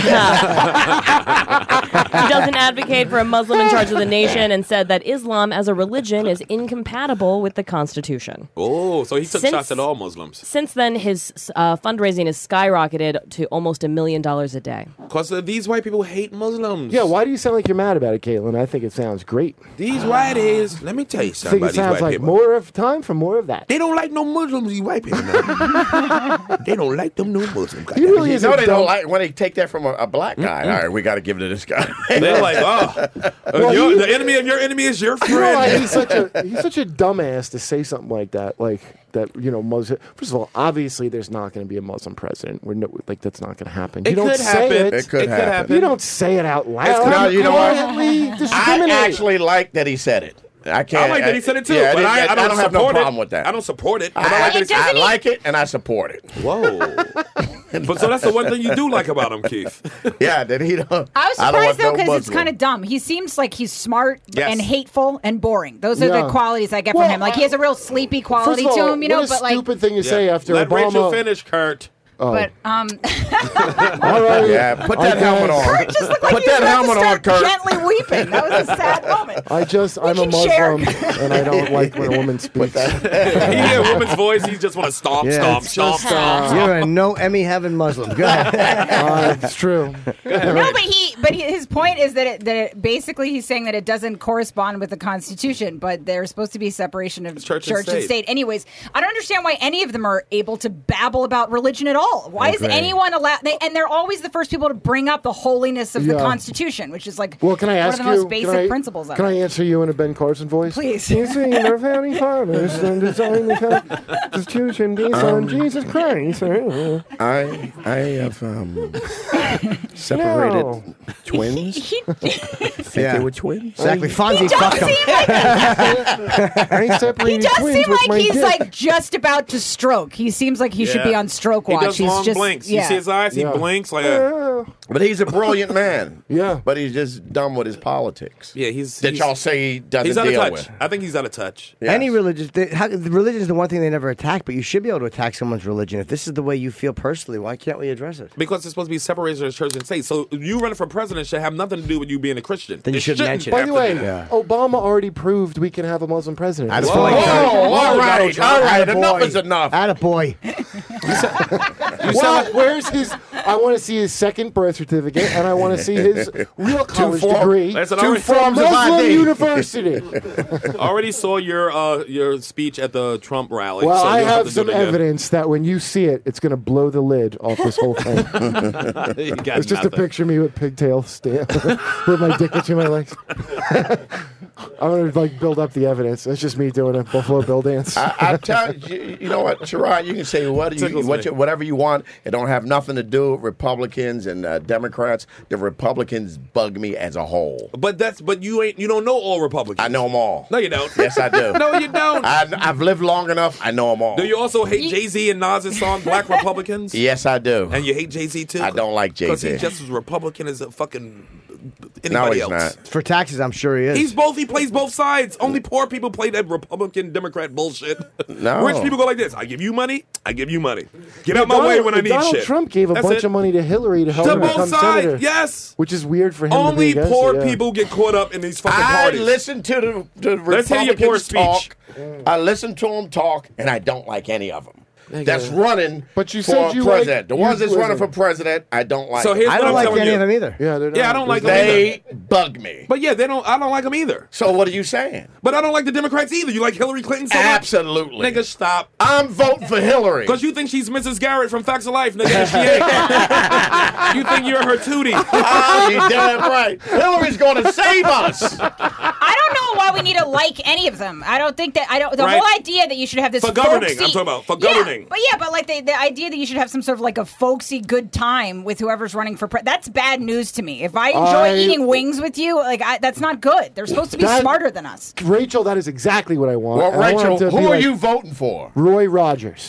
doesn't advocate for a Muslim in charge of the nation and said that Islam as a religion is incompatible with the Constitution. Oh, so he took Since- shots at all Muslims. Since then, his uh, fundraising has skyrocketed to almost a million dollars a day. Because uh, these white people hate Muslims. yeah, why do you sound like you're mad about it, Caitlin? I think it sounds great. These whiteys, let me tell you I something think about it these sounds white like people. more of time for more of that. They don't like no Muslims, these white people. man. They don't like them no Muslims. He really You is know a they dumb- don't like when they take that from a, a black guy. All right, we got to give it to this guy. They're like, oh, uh, Well, your- he- the enemy of your enemy is your You know why friend. he's such a he's such a dumbass to say something like that. Like that, you know, Muslim. First of all, obviously, there's not going to be a Muslim president. We're no, like that's not going to happen. It you don't could say happen. it. It could happen. You don't say it out loud. It's- no, you know what? quietly I discriminate. actually like that he said it. I can't. I like that he said it too, yeah, but it- I, I, don't, have no support problem it. with that. I don't support it. But I, I, like that he It said I doesn't like it and I support it. Whoa. But so that's the one thing you do like about him, Keith. Yeah, that he don't. I was I don't surprised want though no because it's Muslim. kind of dumb. He seems like he's smart Yes. and hateful and boring. Those are Yeah. the qualities I get Well, from him. Like he has a real sleepy First quality of all, to him, you know. what a But like, stupid thing to say after Let Obama. Rachel finish, Kurt. Oh. but um, All right. Yeah, put that Okay. helmet on. Kurt just looked like Put he was that about helmet to on, start Kurt. gently weeping. That was a sad moment. I just I'm a can share. Muslim and I don't like when a woman speaks. He hear a woman's voice, he just want to stomp, Yeah, stomp, it's stomp, just, stomp. uh, You're a no Emmy having Muslim. Go ahead. Uh, it's true. No, but he, but he, his point is that it, that it, basically he's saying that it doesn't correspond with the Constitution, but there's supposed to be separation of church church, and and, state. state. Anyways, I don't understand why any of them are able to babble about religion at all. Why is agree. anyone allowed? They, and they're always the first people to bring up the holiness of the Yeah. Constitution, which is like Well, can I one ask of the you? most basic can I, principles of Can I it. answer you in a Ben Carson voice? Please. You see, the founding fathers and designed the Constitution based on Jesus Christ. I I have um, separated No. twins. He, Think Yeah. they were twins. Exactly. he Fonzie does fucked him. seem like I he separated does twins seem with like my he's dick. like just about to stroke. He seems like he should be Yeah. on stroke He watch. does he's long just blinks. yeah. You see his eyes? Yeah. He blinks like a. Yeah. But he's a brilliant man. Yeah. But he's just dumb with his politics. Yeah, he's. That he's, y'all say he doesn't he's out of deal touch. with. I think he's out of touch. Yes. Any religion, they, how, the religion is the one thing they never attack, but you should be able to attack someone's religion. If this is the way you feel personally, why can't we address it? Because it's supposed to be separation of church and state. So you running for president should have nothing to do with you being a Christian. Then you It shouldn't mention By it. the way, Yeah. Obama already proved we can have a Muslim president. Atta That's boy, fine. Whoa, Kurt. all right, all right. Attaboy. Enough is enough. Attaboy. Well, where's his? I want to see his second birth certificate, and I want to see his real college form- degree That's an Two already, forms of Muslim I D. University. already saw your uh, your speech at the Trump rally. Well, so I you'll have to do some it again. evidence that when you see it, it's going to blow the lid off this whole thing. You got It's just a nothing. picture of me with pigtails, stand, with my dick between my legs. I'm going to like build up the evidence. It's just me doing a Buffalo Bill dance. I, I tell you, you know what, Sherrod, you can say what you, Tickles what me. you, whatever you want. It don't have nothing to do with Republicans and uh, Democrats. The Republicans bug me as a whole. But that's but you ain't you don't know all Republicans. I know them all. No, you don't. Yes, I do. No, you don't. I, I've lived long enough. I know them all. Do you also hate Jay Z and Nas's song "Black Republicans"? Yes, I do. And you hate Jay Z too? I don't like because Jay-Z. he's just as Republican as a fucking no, anybody he's else. not. For taxes, I'm sure he is. He's both. He plays both sides. Only poor people play that Republican Democrat bullshit. No. Rich people go like this: I give you money, I give you money. Get out my Donald, way when I need Donald shit. Trump gave a That's bunch it. of money to Hillary to help To her both become sides, senator. yes. Which is weird for him Only to be against poor it, yeah. people get caught up in these fucking I parties. listen to the, the Let's hear your poor Republicans speech. talk. I listen to them talk, and I don't like any of them. that's running But you for said you president. like- the you- ones that's running listen. for president, I don't like. So them. here's I what don't I'm like telling any you. of them either. Yeah, they're Yeah, I not- don't like them They either. bug me. But yeah, they don't. I don't like them either. So what are you saying? But I don't like the Democrats either. You like Hillary Clinton so much? Absolutely. Nigga, stop. I'm voting for Hillary. Because you think she's Missus Garrett from Facts of Life, nigga, and she ain't. You think you're her tootie. Ah, you damn right. Hillary's going to save us. I don't know why we need to like any of them. I don't think that I don't. The Right. whole idea that you should have this For governing, folksy- I'm talking about, for Yeah, governing. but yeah, but like the, the idea that you should have some sort of like a folksy good time with whoever's running for president. That's bad news to me. If I enjoy I- eating wings with you, like I, that's not good. They're supposed to be That- smarter than us. Rachel, that is exactly what I want. Well, I want Rachel, him to who be are like you voting for? Roy Rogers.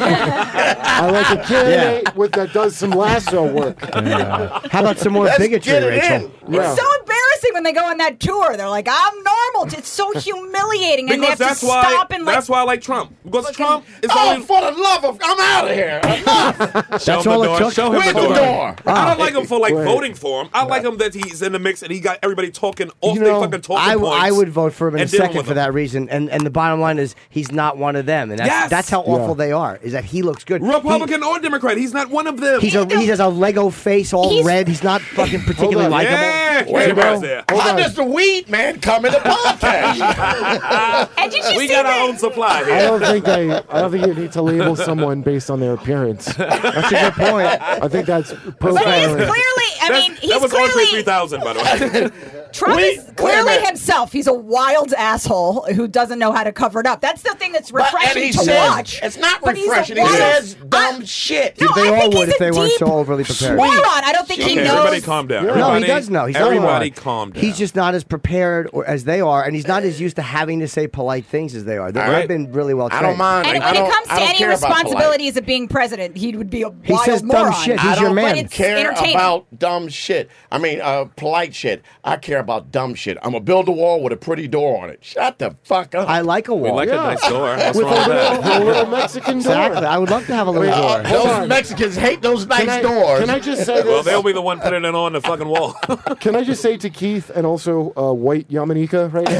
I like a candidate with that does some lasso work. How about some more Let's bigotry, get it Rachel? in. Yeah. So embarrassing when they go on that tour. They're like, "I'm normal." It's so humiliating, and they Because have that's to why. stop and like. That's why I like Trump. Because Trump is Oh, only. for the love of, I'm out of here. Enough. Show him all the it door. took? Show him Where's the the door. door? I don't like him for like Wait. voting for him. I like him that he's in the mix and he got everybody talking off You their know, fucking talking I, points. I would vote for him in a and dealing second with for him. that reason. And and the bottom line is he's not one of them, and that's Yes! that's how awful Yeah. they are. Is that he looks good. Republican or Democrat, he's not one of them. He, he's a he has a Lego face, all He's- red. He's not fucking particularly on. likable. yeah, Wait a keep your eyes minute. there. Hold How on. does the weed man come in the podcast? And did you We see got that? our own supply I here. don't think I. I don't think you need to label someone based on their appearance. That's a good point. I think that's But he's profiling. clearly, I That's- mean, he's that was Andre three clearly. thousand, by the way. Trump Wait, is wait a clearly minute. himself. He's a wild asshole who doesn't know how to cover it up. That's the thing that's But- and refreshing he to says, watch. it's not But he's a refreshing. He wild- says dumb I- shit. No, They I all think would he's if they a weren't deep so overly prepared. moron. I don't think he Okay, knows. everybody calm down. Yeah. No, he Everybody- does know. He's not everybody wrong. calm down. He's just not as prepared or, as they are, and he's not as used to having to say polite things as they are. They've Right. been really well I trained. don't mind. And I when it don't- comes I to don't any care about responsibilities of being president, he would be a He wild says dumb moron. shit. I He's don't your man. But it's care entertaining. about dumb shit. I mean, uh, polite shit. I care about dumb shit. I'm gonna build a wall with a pretty door on it. Shut the fuck up. I like a We wall. like Yeah. a nice door. What's With a wrong with little, that? a little Mexican door. Exactly. I would love to have a little Wait, door. uh, hold Those on. Mexicans hate those nice Can I, doors. can I just say this? Well, they'll be the one putting it on the fucking wall. Can I just say to Keith and also uh, White Yamanika right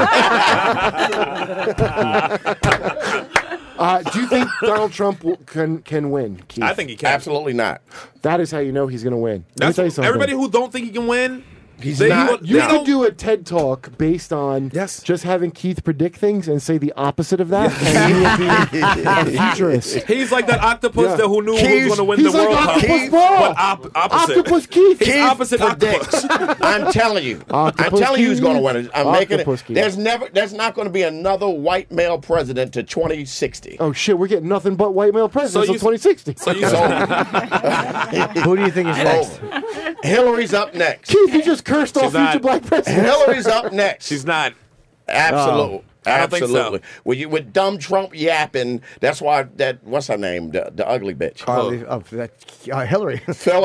now? uh, do you think Donald Trump w- can can win, Keith? I think he can. Absolutely not. That is how you know he's going to win. Let me That's tell you something. everybody who don't think he can win. He's they, not. They You No. could don't, do a TED talk based on Yes. just having Keith predict things and say the opposite of that, and he would be a futurist. He's like that octopus Yeah. that who knew who Keith- was going to win He's the like World Cup. Octopus Ball. But op- opposite. Octopus Keith. He's Keith opposite predicts. octopus. I'm telling you. Octopus I'm telling you who's going to Keith. win it. I'm making Octopus it. Keith. There's never. There's not going to be another white male president to twenty sixty. Oh shit, we're getting nothing but white male presidents you- until twenty sixty. So you Who do you think is next? Hillary's up next. Keith, you just cursed all She's future not- black presidents. Hillary's up next. She's not. Absolutely. I don't think so. Absolutely. With you with dumb Trump yapping, that's why that what's her name? The, the ugly bitch. Carly, oh, that, uh, Hillary. Fella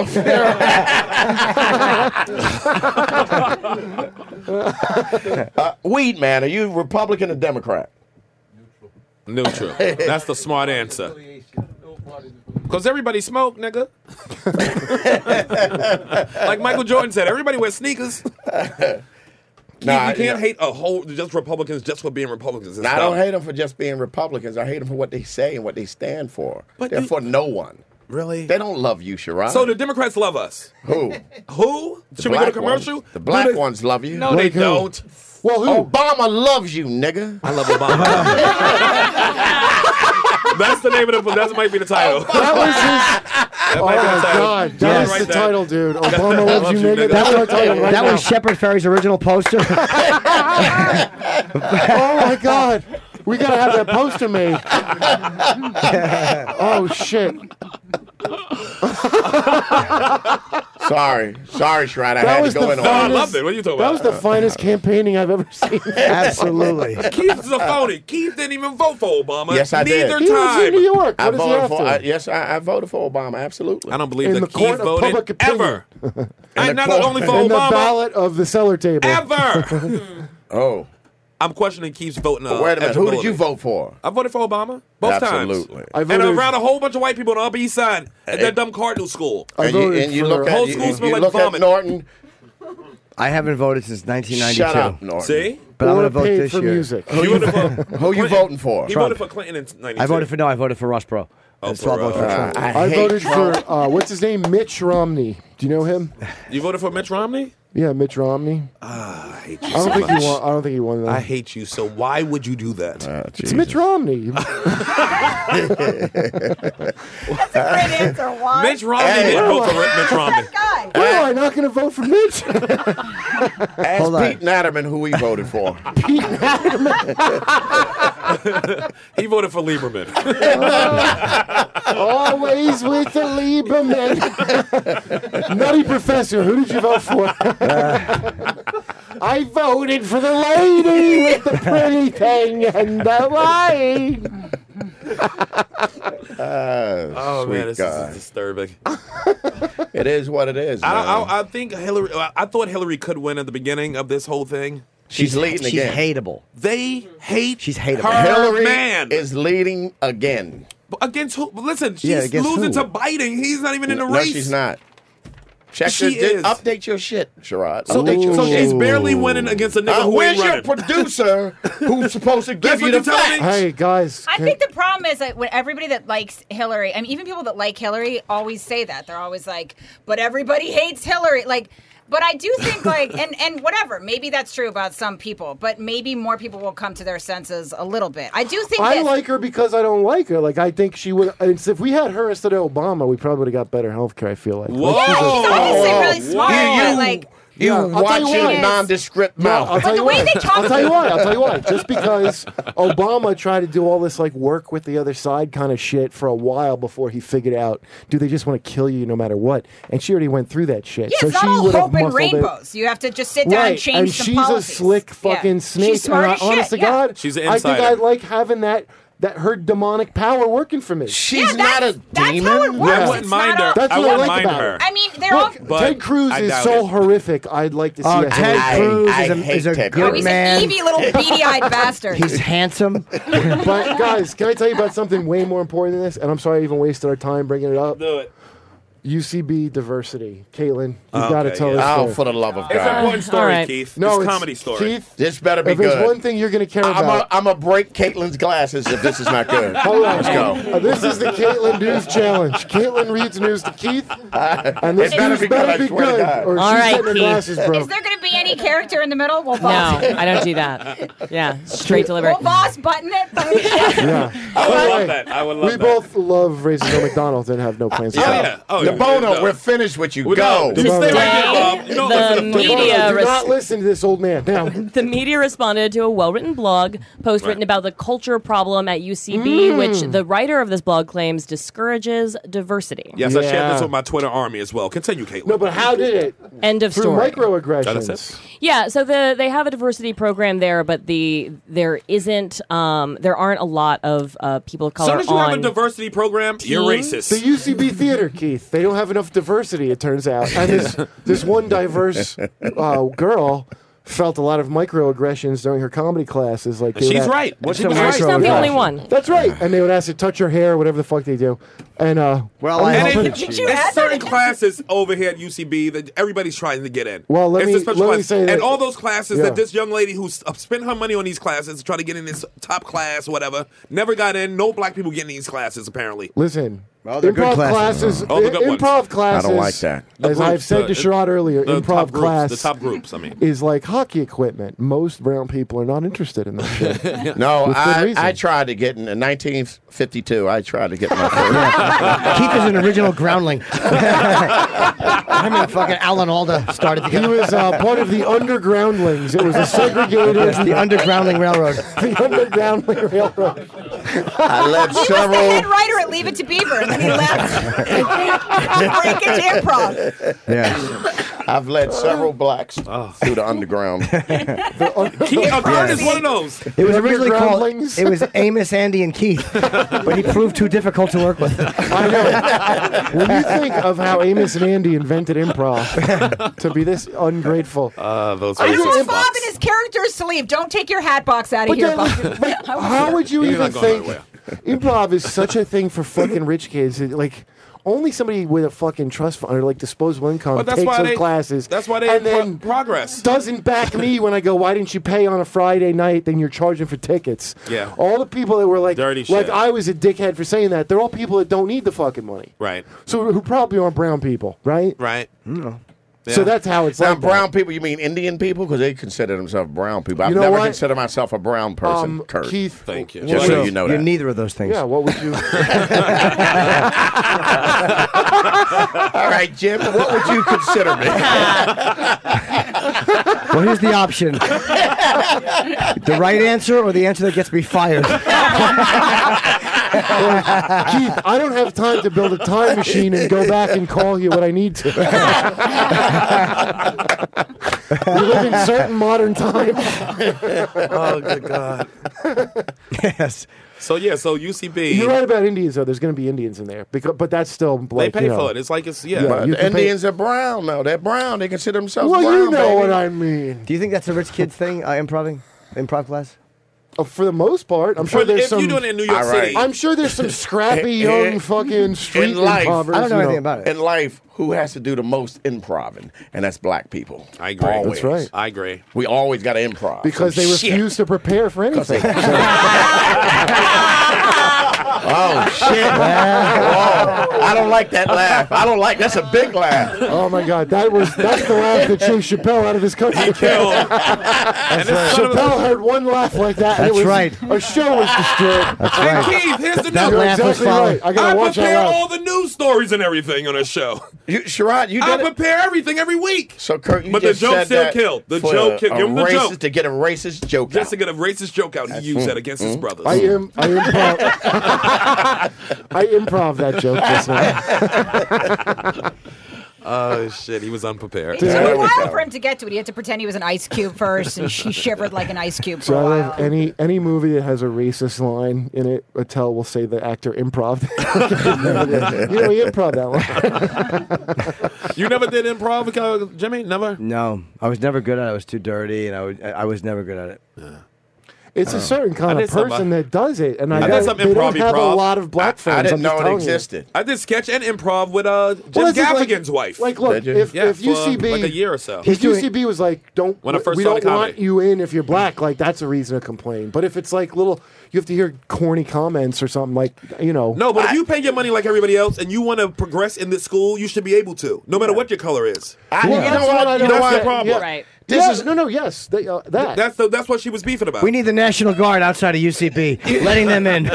uh, Weed man, are you Republican or Democrat? Neutral. That's the smart answer. Because everybody smoke, nigga. Like Michael Jordan said, everybody wears sneakers. Nah, you can't yeah. hate a whole just Republicans just for being Republicans. It's Now, I don't dumb. hate them for just being Republicans. I hate them for what they say and what they stand for. But They're you- for no one. Really? They don't love you, Sherrod. So the Democrats love us. Who? Who? The Should we go to black commercial? ones. The black Do they- ones love you. No, they Like who? don't. Well, who? Obama loves you, nigga. I love Obama. That's the name of the. That might be the title. That was his. That Oh might my be the title. God, Yeah, that was right the there. title, dude. Obama loves loves you, you, nigga. nigga. That's our title right That now. was Shepard Fairey's original poster. Oh my God, we gotta have that poster made. Oh shit. Sorry. Sorry, Sherrod. I That had was to go the in on No, I it. finest- loved it. What are you talking That about? was the finest campaigning I've ever seen. Absolutely. Keith is a phony. Keith didn't even vote for Obama. Yes, I did. Neither He was time. in New York. I What does he voted have for. to? I, yes, I, I voted for Obama. Absolutely. I don't believe In that the Keith court of voted public opinion. ever. And the not court- only for In the Obama, ballot of the cellar table. ever. Oh, I'm questioning Keith's voting. Uh, wait a minute. Who did you eligibility. vote for? I voted for Obama both Absolutely. times. I And voted- around a whole bunch of white people on the Upper East Side at Hey. that dumb Cardinal school. I And you, voted and you for- look at Whole you, school you smell like look at vomit. Norton. I haven't voted since nineteen ninety-two. Shut up, Norton. See? But I'm Or going to vote paid this for year. music. Who you, who you voting for? He Trump. voted for Clinton in ninety-two. I voted for no. I voted for Ross Perot. Oh, And so I'll vote for Perot. Trump. I, I hate voted Trump. for uh, what's his name, Mitch Romney. Do you know him? You voted for Mitch Romney? Yeah, Mitch Romney. Ah, I hate you I don't so think much. he won. I don't think he won that. I hate you. So why would you do that? Uh, it's Mitch Romney. That's a great answer. Why? Mitch Romney Hey. didn't vote for Mitch Romney. Guy. Why am I not going to vote for Mitch? Ask Hold on. Pete Natterman who he voted for. He voted for Lieberman. Always with the Lieberman. Nutty Professor, who did you vote for? I voted for the lady with the pretty thing and the wine. Uh, Oh sweet man, this God. is disturbing. It is what it is. I, man. I, I think Hillary. I thought Hillary could win at the beginning of this whole thing. She's leading She's again. hateable. They hate. She's hateable. Her Hillary man is leading again. against who? Listen, she's Yeah, against losing who? to Biden. He's not even in the No, race. she's not. Check She your, is. update your shit, Sherrod. So, Update your so shit. she's barely winning against a nigga Uh, who where's ain't your running. producer who's supposed to give That's you what the you tell me? facts? Hey, guys. I can- think the problem is that when everybody that likes Hillary, I mean, even people that like Hillary always say that. They're always like, but everybody hates Hillary. Like, but I do think, like, and, and whatever, maybe that's true about some people, but maybe more people will come to their senses a little bit. I do think I this. like her because I don't like her. Like, I think she would. it's- If we had her instead of Obama, we probably would have got better health care, I feel like. Whoa. Like, she's a- She's obviously Oh, really smart, you- but, you- like, You Yeah, I'll tell watch you your what. nondescript No, mouth. I'll tell the you way why. they talk- I'll tell you why. I'll tell you why. Just because Obama tried to do all this like work with the other side kind of shit for a while before he figured out, do they just want to kill you no matter what? And she already went through that shit. yeah, so it's she not all would have hope and muscled it. rainbows. You have to just sit down Right, and change and some she's policies. a slick fucking Yeah. snake. She's smart and I, as shit. honest to yeah. God, She's an I think insider. I like having that that her demonic power working for me. She's Yeah, not a that's- that's demon. how it works. Yeah. I It's wouldn't mind not her. all- That's I what I wouldn't like mind about her. her. I mean, they're all. Look, But Ted Cruz I is doubt so it. horrific. I'd like to see Oh, a Ted I- Cruz I is a, hate is a Ted good Oh, Cruz. he's man. an evil little beady-eyed bastard. He's handsome. But guys, can I tell you about something way more important than this? And I'm sorry I even wasted our time bringing it up. Do it. U C B diversity. Caitlin, you've Okay, got to tell yeah. us. Oh, story. for the love of It's an God. important story, All right. Keith. No, it's a it's comedy story. Keith, This better be if there's good. one thing you're going to care I'm about. a, I'm a break Caitlin's glasses if this is not good. Hold on. Let's go. Uh, this is the Caitlin News Challenge. Caitlin reads news to Keith, and this It better news be good, I better be swear to good, God. or All she's right, getting her Keith. glasses Is broke. there going to be any character in the middle? Will No, Voss, I don't do that. Yeah, straight delivery. will Voss button it? Yeah. I would By the love way, that. I would love We that. both love raising no McDonald's and have no plans to Oh, stop. yeah. Oh, the yeah. Bono, No. we're finished with you. Well, Go. no, just stay right there, Bob. You know, The listen, media Bono, do res- not listen to this old man. Now, The media responded to a well-written blog post written about the culture problem at U C B, which the writer of this blog claims discourages diversity. Yes, I shared Yeah. this with my Twitter army as well. Continue, Caitlin. no, but how did it? End of Through story. microaggressions. That's it. Yeah, so the they have a diversity program there, but the there isn't um, there aren't a lot of uh, people of As soon color as you on. have a diversity program, you're teams? racist. The U C B theater, Keith. They don't have enough diversity, it turns out. And this this one diverse uh, girl felt a lot of microaggressions during her comedy classes. Like they would She's have- right. What's She the was micro- right. She's not the only one. That's right. And they would ask her to touch her hair, whatever the fuck they do. And uh, Well, I I'm hope hoping- that Did she- you There's add certain that? classes over here at U C B that everybody's trying to get in. Well, let it's me- a special let me class. say that- and all those classes Yeah. that this young lady who's uh, spent her money on these classes, trying to get in this top class, whatever, never got in. No black people getting these classes apparently. listen. Well, they're good improv classes. classes. Oh, the good ones. improv classes. I don't like that. The As groups, I've said the- to Sherrod earlier, The improv top groups, class the top groups. I mean, is like hockey equipment. Most brown people are not interested in that shit. No, With good I, reason. I tried to get in, in nineteen fifty-two. I tried to get my first. Keith is an original groundling. Him and fucking Alan Alda started He together. was uh, part of the Undergroundlings. It was a segregated Yes, the Undergroundling Railroad. the Undergroundling Railroad. I led He was the several. head writer at Leave It to Beaver, and then he left to break into improv. Yeah. I've led several blacks through the underground. Keith, a Kurt is one of those. It was originally called. Undergroundlings. It was Amos, Andy, and Keith, but he proved too difficult to work with. I know. When you think of how Amos and Andy invented improv to be this ungrateful. Uh, those I don't racist want Bob fucks. and his characters to leave. Don't take your hat box out of But here, then, Bob. like, how would you He's even not going think nowhere. improv is such a thing for fucking rich kids? It, like, only somebody with a fucking trust fund or like disposable income But that's takes why those they- classes. that's why they and pro- then progress. doesn't back me when I go, why didn't you pay on a Friday night? Then you're charging for tickets. Yeah. All the people that were like, Dirty like shit. I was a dickhead for saying that. They're all people that don't need the fucking money. Right. So who probably aren't brown people, right? Right. So Yeah. that's how it's Now, like. that. brown people, you mean Indian people? Because they consider themselves brown people. I've You know never what? considered myself a brown person, Um, Kurt. Keith, Thank you. Just so you know You're that. neither of those things. Yeah. What would you? All right, Jim, what would you consider me? Well, here's the option: the right answer or the answer that gets me fired. Keith, I don't have time to build a time machine and go back and call you what I need to. We live in certain modern times. Oh, good God. Yes. So yeah, so U C B. You're right about Indians, though. There's going to be Indians in there, because, but that's still They like, pay you know, for it. It's like it's yeah. Yeah. But you the can pay- Indians are brown, though. They're brown. They consider themselves Well, brown, you know baby. what I mean. Do you think that's a rich kid's thing? Uh, improving, improv class. Uh, for the most part, I'm sure For- there's if some. you're doing it in New York All right. City, I'm sure there's some scrappy In- young fucking street in life- improvers. I don't know you anything about it. In life, who has to do the most improving? And that's black people. I agree. Always. That's right. I agree. We always got to improv. Because Some they shit. refuse to prepare for anything. Oh, shit. Whoa. I don't like that laugh. I don't like That's a big laugh. Oh my God, that was that's the laugh that chased Chappelle out of his country. Kill. And this son of a- Chappelle heard one laugh like that. and That's it was, right. Our show was destroyed. That's And right. Keith, here's the That news. laugh was exactly followed. right. I I gotta watch prepare that laugh. all the news stories and everything on a show. You, Sherrod, you I did it. prepare everything every week. So, Kurt, you But the just joke said still that killed. The for joke a, killed. a Give him the racist, joke. to get a racist joke Just out. to get a racist joke out, he used that against his brothers. I am. I improv. I improv that joke just now. Oh shit, he was unprepared. It took There a we while go. for him to get to it. He had to pretend he was an ice cube first, and she shivered like an ice cube for So a I while. love any any movie that has a racist line in it. Attell will say the actor improv. You know, he improv that one. You never did improv, uh, Jimmy? Never? No, I was never good at it. I was too dirty, and I was, I was never good at it. It's a certain kind I of did some, person uh, that does it, and I, I did got- some they don't improv, have a improv. lot of black I, friends. I didn't I'm just know it telling you. existed. I did sketch and improv with uh, Jim Well, it's just like- Gaffigan's wife. Like, look, Did you? if, yeah, if U C B for like a year or so. If U C B was like, don't When I first we started don't want comedy. you in if you're black, like that's a reason to complain. But if it's like little, you have to hear corny comments or something like, you know. No, but if you pay your money like everybody else and you want to progress in this school, you should be able to, no matter what your color is. I, Well, you that's know what I what? You don't know That's the what? problem. Yeah. Right. This Yeah, is no, no, yes, they, uh, that. That's the, that's what she was beefing about. We need the National Guard outside of U C B, letting them in.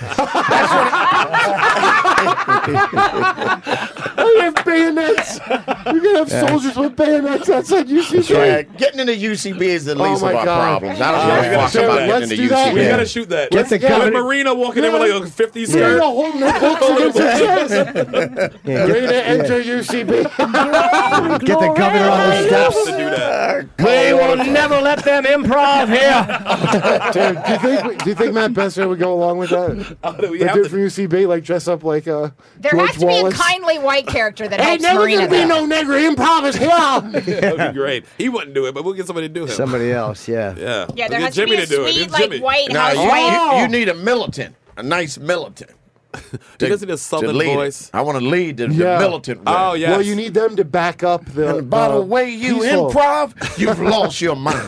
Oh, you have bayonets. You're gonna have soldiers with bayonets outside U C B. yeah, getting into U C B is the least Oh, my of our God. problems. I don't Yeah, give we a gotta fuck shoot about that. getting Let's into do that. U C B. we Yeah. gotta shoot that. Get the With governor- Marina walking in with like a fifty Yeah, skirt. holding their books against their chest. Yeah, Ready get, to enter U C B. get the governor on the steps. To do that. We will never let them improv here. Dude, do you think do you think Matt Besser would go along with that? Oh, do we The have dude to- from U C B, like dress up like uh, There George has to Wallace. be a kindly white character that Ain't helps never Marina. gonna be though. no nigger improv is here. That'd be great. He wouldn't do it, but we'll get somebody to do him. Somebody else, yeah. Yeah. Yeah, there We'll has get to be Jimmy a to do it. sweet, It's like Jimmy. white Now, you, housewife. you, you need a militant, a nice militant. He doesn't have a southern lead it. voice. I want to lead the, the Yeah. militant. way. Oh, yes. Well, you need them to back up the. And by uh, the way you peaceful. improv, you've lost your mind.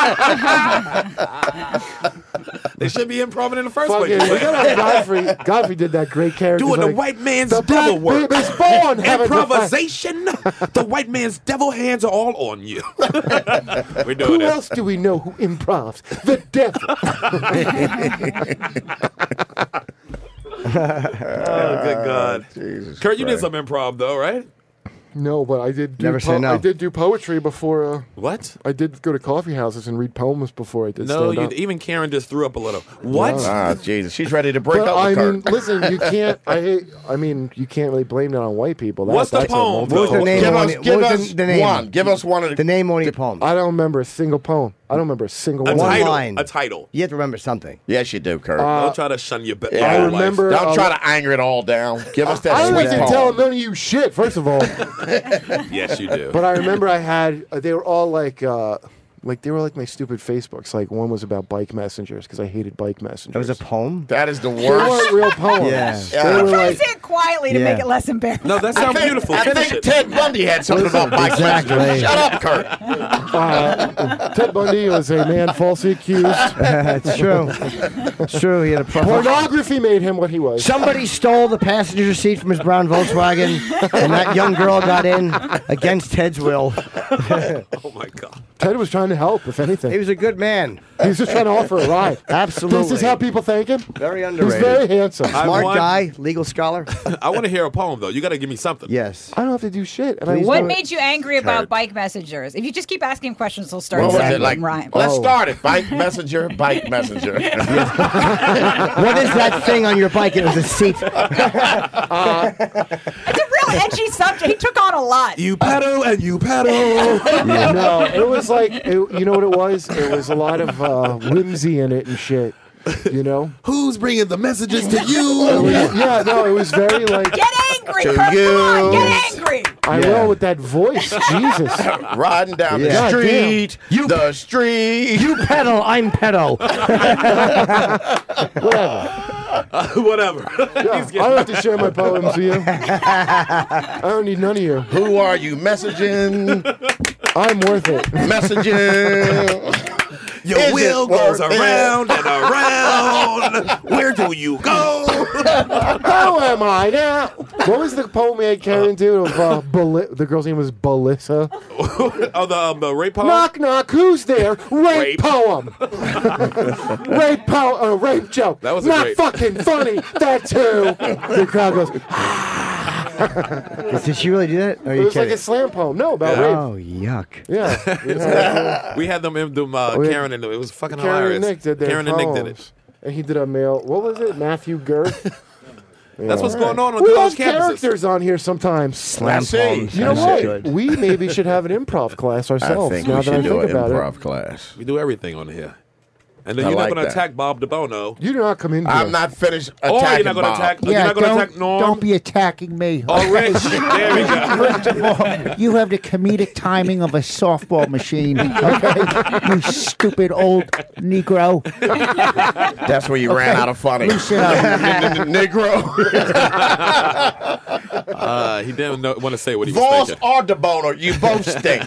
They should be improving in the first Fucking, place. we gotta have Godfrey. Godfrey did that great character. Doing He's the like, white man's the devil black work. baby's born. having to fight. Improvisation. The white man's devil hands are all on you. We're doing Who it. else do we know who improvs? The devil. Oh, good God. Jesus Kurt, you did Christ. some improv, though, right? No, but I did. Do Never say no. I did do poetry before. Uh, What? I did go to coffee houses and read poems before I did No, stand you, up. even Karen just threw up a little. What? Ah, Jesus. She's ready to break But up I with mean, Kurt. listen, you can't. I hate. I mean, you can't really blame that on white people. That, What's the that's a poem, multi- What was the What name Give on us, it? give What was us the, the name? one. Give us one of the. The name on your poem. I don't remember a single poem. I don't remember a single A one. title. line. A title. You have to remember something. Yes, you do, Kurt. Uh, Don't try to shun your, be- Yeah. your I whole life. remember- Don't uh, try to anger it all down. Give us that I sweet wasn't poem. telling none of you shit. First of all, Yes, you do. but I remember I had. Uh, they were all like. Uh, like they were like my stupid Facebooks. Like one was about bike messengers because I hated bike messengers. That was a poem. That is the They worst. weren't real poems. Yeah. They Yeah. were Try like, to say it quietly to Yeah. make it less embarrassing. No, that I sounds think, beautiful. I Finish think it. Ted Bundy had something about bike Exactly. messengers. Shut up, Kurt. uh, Ted Bundy was a man falsely accused. It's true. It's true. He had a problem. Pornography made him what he was. Somebody stole the passenger seat from his brown Volkswagen, and that young girl got in against Ted's will. Oh my God. Ted was trying to help, if anything. He was a good man. He was just trying to offer a ride. Absolutely. This is how people thank him. Very He's underrated. very handsome. I Smart want- guy, legal scholar. I want to hear a poem though. You got to give me something. Yes. I don't have to do shit. And I Please What don't- made you angry about Kurt. bike messengers? If you just keep asking questions, they'll start What was saying it like? rhyme. Let's Oh. start it. Bike messenger, bike messenger. What is that thing on your bike? It was a seat. It's a real edgy subject. He took on a lot. You pedal and you pedal. No, it was like, it, you know what it was? It was a lot of uh, whimsy in it and shit. You know? Who's bringing the messages to It you? was- yeah, no, it was very like, Get angry, To Kurt. Come on, you. get angry. I Yeah. will with that voice. Jesus. Riding down Yeah. the God street. You- the street. You pedal, I'm pedal. Whatever. Whatever. Yeah, I don't have to share my poems with you. I don't need none of you. Who are you messaging? I'm worth it. Messaging. Your Is wheel it goes worth it? around and around. Where do you go? How am I now? What was the poem we had Karen do? Of, uh, Beli- the girl's name was Belissa. Oh, the, um, the rape poem? Knock, knock, who's there? Rape, Rape. poem. rape poem, uh, rape joke. That was a Not great- fucking funny. That too. The crowd goes, Did she really do that? Or are it you was like kidding? a slam poem. No, about Yeah. rape. Oh, yuck. Yeah. Yeah. We had them, them uh, We had- Karen and them. It was fucking Karen hilarious. and Nick did their Karen and Nick did it. poems. And he did a male, what was it? Matthew Girth? That's what's going on on We college have campuses. characters on here sometimes. Slam see. poems. You know That's what? good. We maybe should have an improv class I ourselves. think now we that I should do think an about improv it. class. We do everything on here. And then I you're like not going to that. attack Bob DeBono. You do not come in here. I'm not finished Or attacking you're not going to Bob. attack. Yeah, you're not going to don't, attack Norm. don't be attacking me. Oh, Rich. There we go. First of all, you have the comedic timing of a softball machine. Okay, you stupid old Negro. That's where you ran out of funny. Loosen up. Negro. Uh, he didn't know, want to say what he was Voss thinking. or DeBono, you both stink.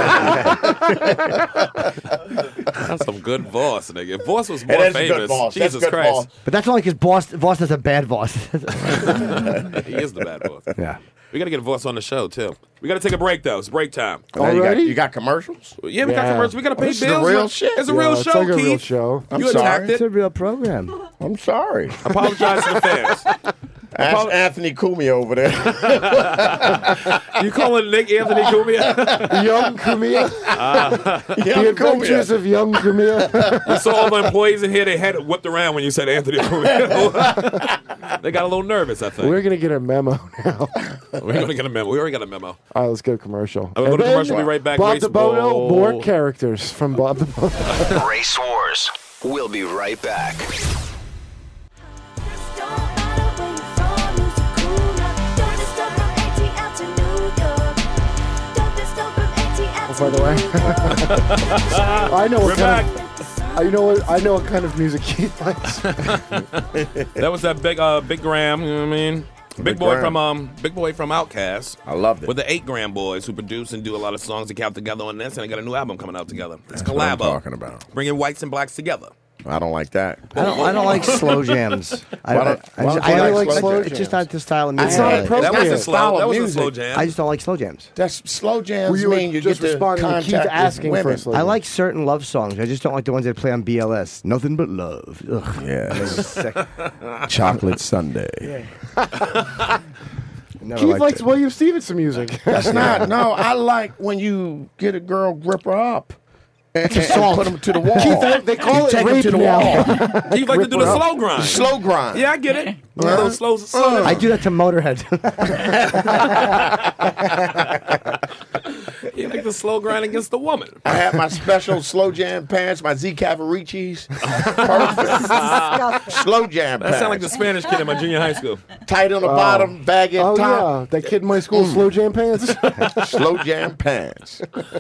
That's some good Voss, nigga. Voss was It more is a famous. good Voss. That's Jesus good Christ. Voss. But that's only because Voss, Voss is a bad Voss. He is the bad Voss. Yeah. We got to get Voss on the show, too. We got to take a break, though. It's break time. Now you, got, Already? you got commercials? Yeah, we got Yeah. commercials. We got to pay This is bills. the real man. shit. It's a Yeah, real it's show, like a Keith. real show. I'm you sorry. attacked It's it. a real program. I'm sorry. Apologize to the fans. Ask Apo- Anthony Cumia over there. You calling Nick Anthony Cumia? Young Kumia. the Young Adventures Cumia. of Young Kumia. We saw all the employees in here. They had it whipped around when you said Anthony Cumia. They got a little nervous, I think. We're going to get a memo now. We're going to get a memo. We already got a memo. All right, let's get a commercial. I'm going to go And to then commercial. Be right back. Bob Race DeBono, Bowl. more characters from Bob DeBono. Race Wars. We'll be right back. By the way, I know what We're kind back. of, I know what I know what kind of music he likes. That was that big, uh, big Graham. You know what I mean? Big, Big boy Graham. from um, big boy from Outkast. I loved it. With the eight Graham boys who produce and do a lot of songs that count together on this, and they got a new album coming out together. It's That's what I'm collabo, talking about. bringing whites and blacks together. I don't like that. I don't, I don't like slow jams. I, Why I, don't- I, why just, don't you I, like I- slow It's just jams? not the style of It's music. not I like. appropriate. That was a That's slow. style That of was a music. slow jam. I just don't like slow jams. That's slow jams Well, you were mean you just get to responding to Keith contact asking with for a women. slow I jam. like certain love songs. I just don't like the ones that play on B L S. Nothing but love. Ugh. Yeah. Chocolate Sunday. Never Keith liked likes it. William Stevenson music. That's not. No, I like when you get a girl, grip her up, and, and put them to the wall. Keith, they- they call You it take 'em rape to the now. wall. You like to do the her up. slow grind. Slow grind. Yeah, I get it. A little slow, slow. I do that to Motorhead. You like the slow grind against the woman. I had my special slow jam pants, my Z Cavaricis. Perfect. Slow jam That pants. sound like the Spanish kid in my junior high school. Tight on the bottom, baggy Oh top. yeah, that kid in my school, slow jam pants. Slow jam pants.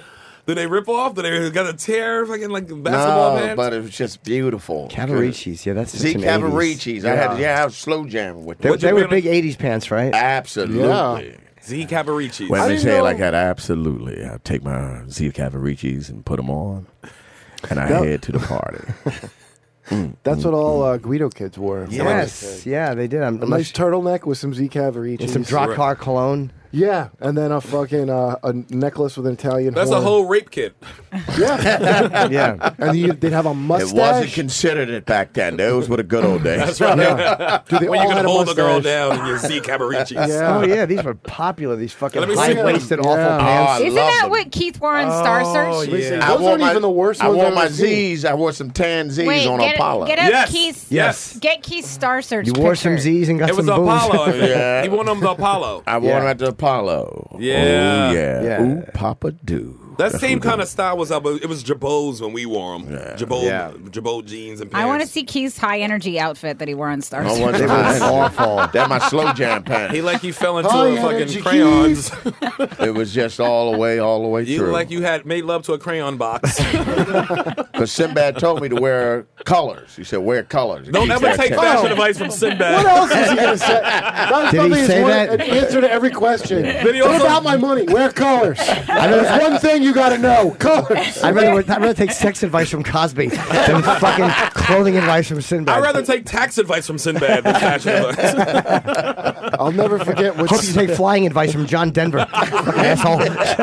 Did they rip off? Did they got a tear fucking like basketball no, pants? but it was just beautiful. Cavaricci's, yeah, that's Z some Cavaricci's. I had to Yeah. yeah, have slow jam with They, them. they were big eighties pants, right? Absolutely. Z Cavaricci's. When I they didn't say it know- like that, absolutely. I take my Z Cavaricci's and put them on, and I Yep. head to the party. That's what all uh, Guido kids wore. Yes, yeah, they did. I'm, A nice turtleneck with some Z Cavariccis. and some Drakkar cologne. Yeah, and then a fucking uh, a necklace with an Italian That's horn. a whole rape kit. Yeah. Yeah. And you, they'd have a It mustache. wasn't considered it back then. Those were the good old days. That's right. Yeah. Dude, they when all you had can a hold the girl mustache. down in your Z Cavaricci's. Yeah. Oh yeah, these were popular. These fucking Let me see high-waisted, them. awful Yeah. pants. Oh, I Isn't love that them. what Keith wore on Star Search? yeah. I Those wore aren't my, even the worst I ones wore I've my ever seen. Z's. I wore some tan Z's Wait, on get, Apollo. get up Yes. Keith's. Yes. Get Keith's Star Search. You wore some picture. Z's and got It was some the booze. Apollo. I think. Yeah. He wore them the Apollo. I wore Yeah. them at the Apollo. Yeah. Oh, yeah. Yeah. Ooh, Papa do. That That's same what kind we of style was up. It was Jabot's when we wore them. Yeah. Jabot, Yeah. Jabot jeans and pants. I want to see Keith's high energy outfit that he wore on Star I Search. want They were awful. That's my slow jam pants. He like you fell into Oh, a yeah, fucking energy crayons. It was just all the way, all the way You through. like you had made love to a crayon box. Because Sinbad told me to wear colors. He said, wear colors. Don't ever take fashion advice from Sinbad. What else was he going to say? That was Did he probably his say one, that? an answer to every question. Then he What also- about my money? Wear colors. There's one thing you got to know. Colors. I'd rather, I'd rather take sex advice from Cosby than fucking clothing advice from Sinbad. I'd rather take tax advice from Sinbad than fashion advice. I'll never forget what. Hope you take flying advice from John Denver. Fucking asshole.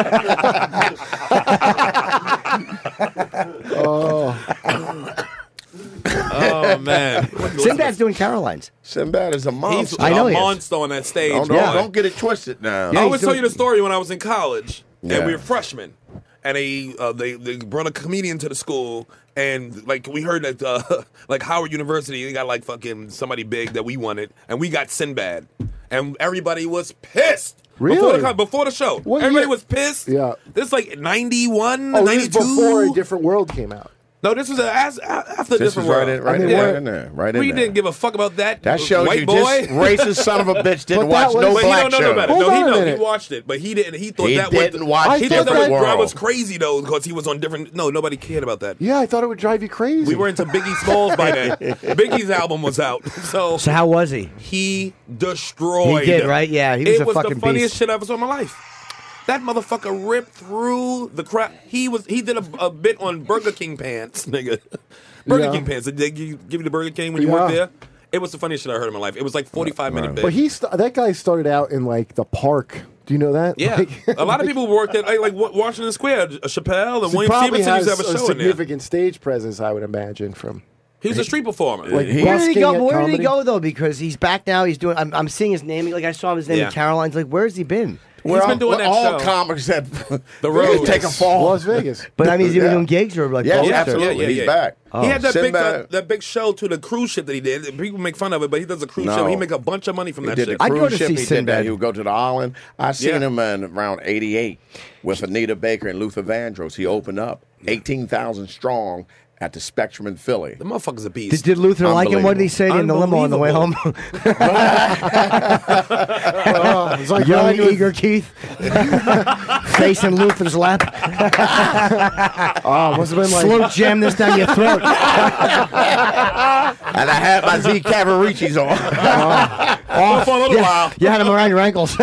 Oh, Oh man, Sinbad's doing Caroline's. Sinbad is a he's monster. I know a he is. monster on that stage. Don't, boy. don't, don't get it twisted now. Yeah, I he's always tell doing- you the story when I was in college Yeah. and we were freshmen, and they uh, they they brought a comedian to the school, and like we heard that uh, like Howard University they got like fucking somebody big that we wanted, and we got Sinbad, and everybody was pissed. Before Really? the, con- before the show, What everybody year? was pissed. Yeah. This is like ninety-one, oh, this is ninety-two. before A Different World came out. No, this was a, as, a- after This different is right world. in, right, I mean, in, we're- right in there. Right in we there. didn't give a fuck about that. That shows white you boy. this racist son of a bitch didn't But that watch was- no But he black don't know show. about it. Hold No, he on a know. He minute. watched it, but he didn't. He thought He that didn't was, watch He the thought that different was, that world. was crazy though, because he was on different. No, nobody cared about that. Yeah, I thought it would drive you crazy. We were into Biggie Smalls by then. Biggie's album was out, so So how was he? he destroyed. He did, right? Yeah, he was it a was fucking the funniest beast. shit I ever saw in my life. That motherfucker ripped through the crowd. He was he did a, a bit on Burger King pants, nigga. Burger Yeah. King pants. Did they give give you the Burger King when you worked Yeah. there? It was the funniest shit I heard in my life. It was like forty-five minute bit. But he st- that guy started out in like the park. Do you know that? Yeah, Like- a lot of people worked at like, like Wa- Washington Square. Chappelle and He William probably Stevenson used has to have a a show in there. significant stage presence, I would imagine. From He was a street performer. Like, He- Where did he busking go? at Where did he comedy? go though? Because he's back now. He's doing. I'm, I'm seeing his name. Like I saw his name Yeah. in Caroline's. Like where's he been? He's been doing we're that all show. comics that The road. take a fall. Las Vegas. But I mean, he's even Yeah. doing gigs or like Yes, both, or- absolutely. Yeah, yeah, He's yeah. back. He had that big Sinbad- uh, that big show to the cruise ship that he did. And people make fun of it, but he does a cruise No. show. He make a bunch of money from He that did shit. the I'd go cruise to ship. see He did Sinbad. that. He would go to the island. I seen Yeah. him in around eighty-eight with Anita Baker and Luther Vandross. He opened up eighteen thousand strong at the Spectrum in Philly. The motherfucker's a beast. Did, did Luther like him? What did he say in the limo on the way home? Oh, it's like Young, riding with- eager Keith, face in Luther's lap. Oh, must have been like Slow jam this down your throat. And I had my Z Cavaricci's on. Oh, for a little yeah, while. you had him around your ankles.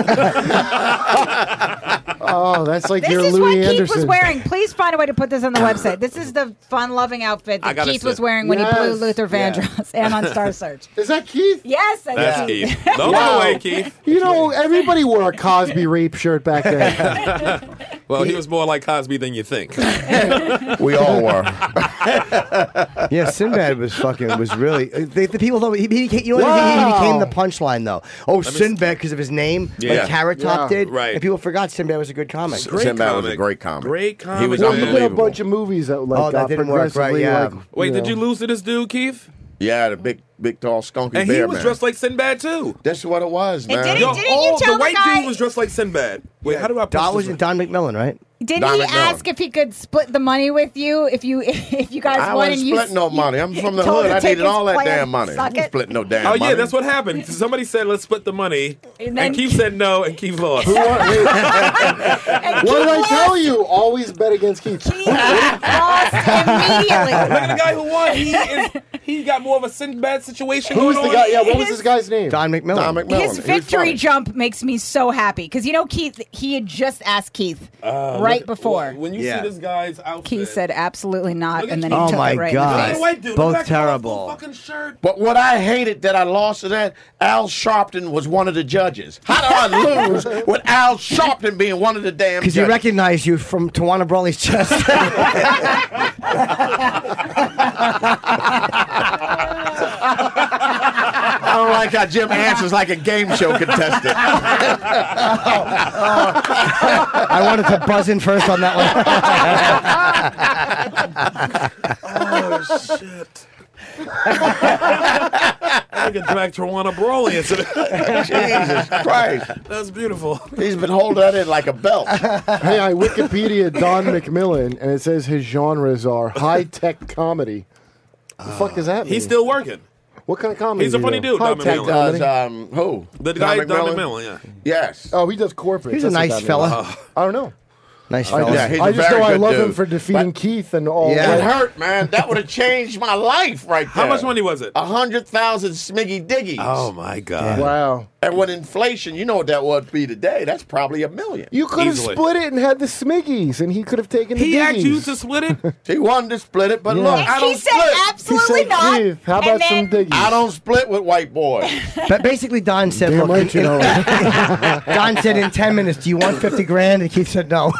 oh, that's like This your is Louis what Keith Anderson. was wearing. Please find a way to put this on the website. This is the fun-loving outfit I that gotta Keith say- was wearing when Yes. he blew Luther Yeah. Vandross and on Star Search. Is that Keith? Yes, that's, That's Keith. Keith. Don't Wow. go away, Keith. You know, everybody wore a Cosby rape shirt back then. Well, he was more like Cosby than you think. We all were. Yeah, Sinbad was fucking was really. uh, The, the people though he, he, you know what, he, he Wow. became the punchline though. Oh, Sinbad because of his name, Yeah. like Carrot Top Yeah. did, Right. and people forgot Sinbad was a good comic. Great Sinbad was comic. a great comic. Great comic. He was Well, he did a unbelievable. bunch of movies that like Oh, that got didn't work, right, progressively, yeah. like, Wait, you did know. you lose to this dude, Keith? Yeah, the big big tall skunky And bear he was man. dressed like Sinbad too. That's what it was, man. didn't- Yo, didn't you oh, tell the the white guy- dude was dressed like Sinbad. Wait, how do I? Don push was this it Don McMillan, right? Didn't Don he McMillan. ask if he could split the money with you if you if you guys I won wasn't and you splitting no money. I'm from the told hood. the I needed tickets all that player damn to money. suck I ain't it? splitting no damn Oh money. yeah, that's what happened. Somebody said let's split the money, And and, then- Keith said no, and Keith lost. Who won? Wait, And what did I Keith tell lost. you? Always bet against Keith. He lost immediately. Look at the guy who won. He is. He got more of a Sinbad situation Who's going the on. guy? Yeah, what was His- this guy's name? Don McMillan. Don McMillan. His He was victory funny. jump makes me so happy because you know Keith. He had just asked Keith Uh, right look- before. When you Yeah. see this guy's outfit, Keith said absolutely not, Look at and then you. he Oh took my it right. Look God. at the white dude. Both Look at that colorful terrible. Fucking shirt. But what I hated that I lost to that, Al Sharpton was one of the judges. How do I lose with Al Sharpton being one of the damn Because judges? he recognized you from Tawana Brawley's chest. I don't like how Jim answers like a game show contestant. I wanted to buzz in first on that one. Oh shit. I can drag Tawana Brawley into the Jesus Christ. That's beautiful. He's been holding that in like a belt. Hey, I Wikipedia Don McMillan, and it says his genres are high-tech comedy. The fuck does that mean? He's still working. What kind of comedy? He's a does he funny do? dude, Don High-tech McMillan. Does, comedy? um, who? The Don guy, Don McMillan? McMillan, yeah. Yes. Oh, he does corporate. He's a That's what nice that fella. means. I don't know. Nice I fella. just, Yeah, he's I a just very know I good love him dude. for defeating But- Keith and all. Yeah. It that. hurt, man. That would have changed my life right there. How much money was it? A hundred thousand smiggy diggies. Oh my god. Wow. And with inflation, you know what that would be today. That's probably a million. You could have Easily. split it and had the Smiggies, and he could have taken the He asked you diggies. to split it? He wanted to split it, but Yeah. look, And I He don't said split. He absolutely said, not. Keith, how and about then, some diggies? I don't split with white boys. But basically, Don said, Damn "Look." right, you know. Don said, "In ten minutes, do you want fifty grand?" And Keith said, "No."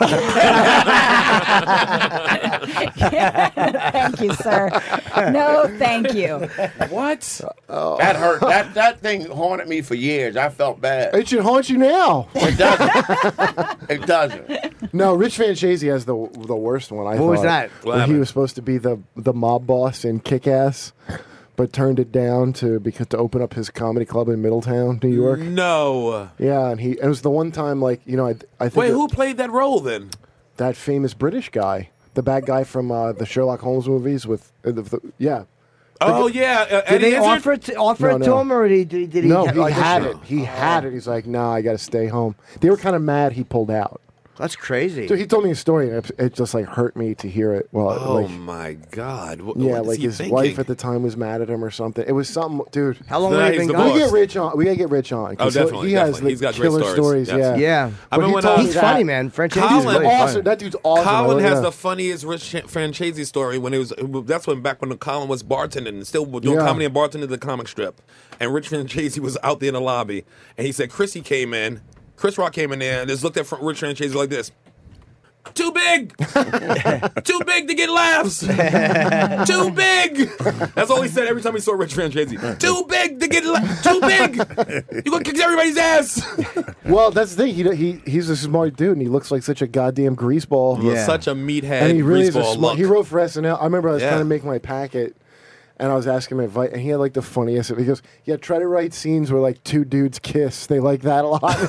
Thank you, sir. No, thank you. What? That hurt. That that thing haunted me for years. I felt bad. It should haunt you now. It doesn't. It doesn't. No, Rich Fanchesi has the the worst one. I What was thought. that? What Where he happened? was supposed to be the the mob boss in Kick-Ass, but turned it down to because to open up his comedy club in Middletown, New York. No. Yeah, and he it was the one time like you know I I think Wait, that, who played that role then? that famous British guy, the bad guy from uh, the Sherlock Holmes movies with uh, the, the, yeah. Oh yeah, uh, Did Eddie they Izzard? offer it to, offer No, it to no. him, or did he? Did he No, have he had audition? it. He had it. He's like, no, I got to stay home. They were kind of mad he pulled out. That's crazy. So he told me a story, and it, it just like hurt me to hear it. Well, Oh like, my God! What, yeah, what is like he his thinking? wife at the time was mad at him or something. It was something, dude. How long Nah, have you he's been divorced. We gone? get Rich on. We gotta get Rich on. 'cause Oh, he- definitely, He has definitely. the He's got great killer stories, yes. Yeah. Yeah. I But remember he when told uh, me He's that- funny, man. French Colin- Andy's really awesome. funny. That dude's awesome. Colin I- has yeah. the funniest Rich Franchese story when it was that's when back when Colin was bartending and still doing Yeah. comedy and bartending the comic strip, and Rich Franchese was out there in the lobby, and he said Chrissy came in, Chris Rock came in there and just looked at Fr- Rich Franchese like this. Too big, too big to get laughs. Too big. That's all he said every time he saw Rich Franchese. Too big to get la- too big. You gonna kick everybody's ass. Well, that's the thing. He he he's a smart dude, and he looks like such a goddamn greaseball. Yeah. Such a meathead. And he really is a greaseball smart. look. He wrote for S N L. I remember I was Yeah. trying to make my packet, and I was asking him advice, and he had like the funniest. He goes, "Yeah, try to write scenes where like two dudes kiss. They like that a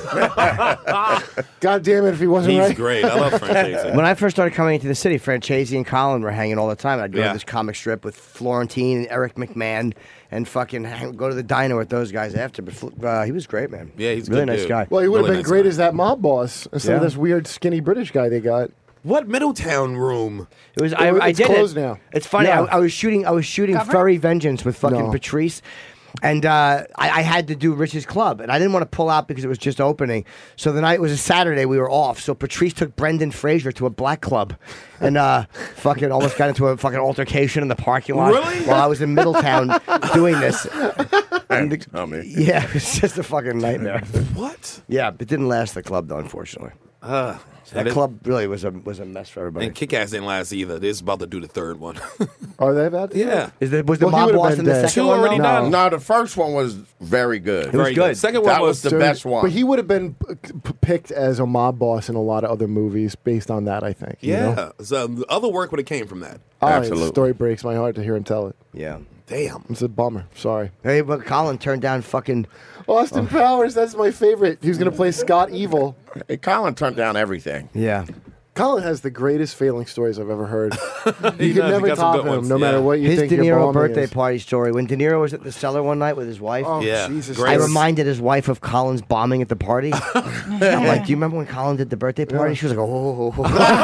lot." God damn it, if he wasn't He's right. great. I love Franchese. When I first started coming into the city, Franchese and Colin were hanging all the time. I'd go Yeah. to this comic strip with Florentine and Eric McMahon, and fucking hang, go to the diner with those guys after. But uh, he was great, man. Yeah, he's a really good nice dude. guy. Well, he would have Really been nice great guy. as that mob boss instead of Yeah. this weird skinny British guy they got. What Middletown room? It was. I, It- I it's did closed it. now. It's funny. Yeah. I, I was shooting. I was shooting Cover? Furry Vengeance with fucking No. Patrice, and uh, I, I had to do Rich's Club, and I didn't want to pull out because it was just opening. So the night was a Saturday. We were off. So Patrice took Brendan Fraser to a black club, and uh, fucking almost got into a fucking altercation in the parking lot Really? while I was in Middletown doing this. And tell me. Yeah, it was just a fucking nightmare. What? Yeah, it didn't last the club though, unfortunately. Uh, That and club really was a was a mess for everybody. And Kick-Ass didn't last either. They're about to do the third one. Are they bad? yeah. Is the, was the Well, he mob would've boss been in the dead. second Two one? already though? done. No, the first one was very good. It was Very good. Second one That was, was the best one. But he would have been p- p- picked as a mob boss in a lot of other movies based on that, I think. you yeah. know? So the other work would have came from that. Oh, Absolutely. The story breaks my heart to hear him tell it. Yeah. Damn. It's a bummer. Sorry. Hey, but Colin turned down fucking Austin Powers. That's my favorite. He was going to play Scott Evil. Hey, Colin turned down everything. Yeah. Colin has the greatest failing stories I've ever heard. He You does. can He never got some top good him, ones, no yeah. matter what you His think De your Niro bombing birthday is. party story. When De Niro was at the cellar one night with his wife, Oh, Yeah. Jesus. Great. I Christ. reminded his wife of Colin's bombing at the party. I'm like, do you remember when Colin did the birthday party? She was like, oh.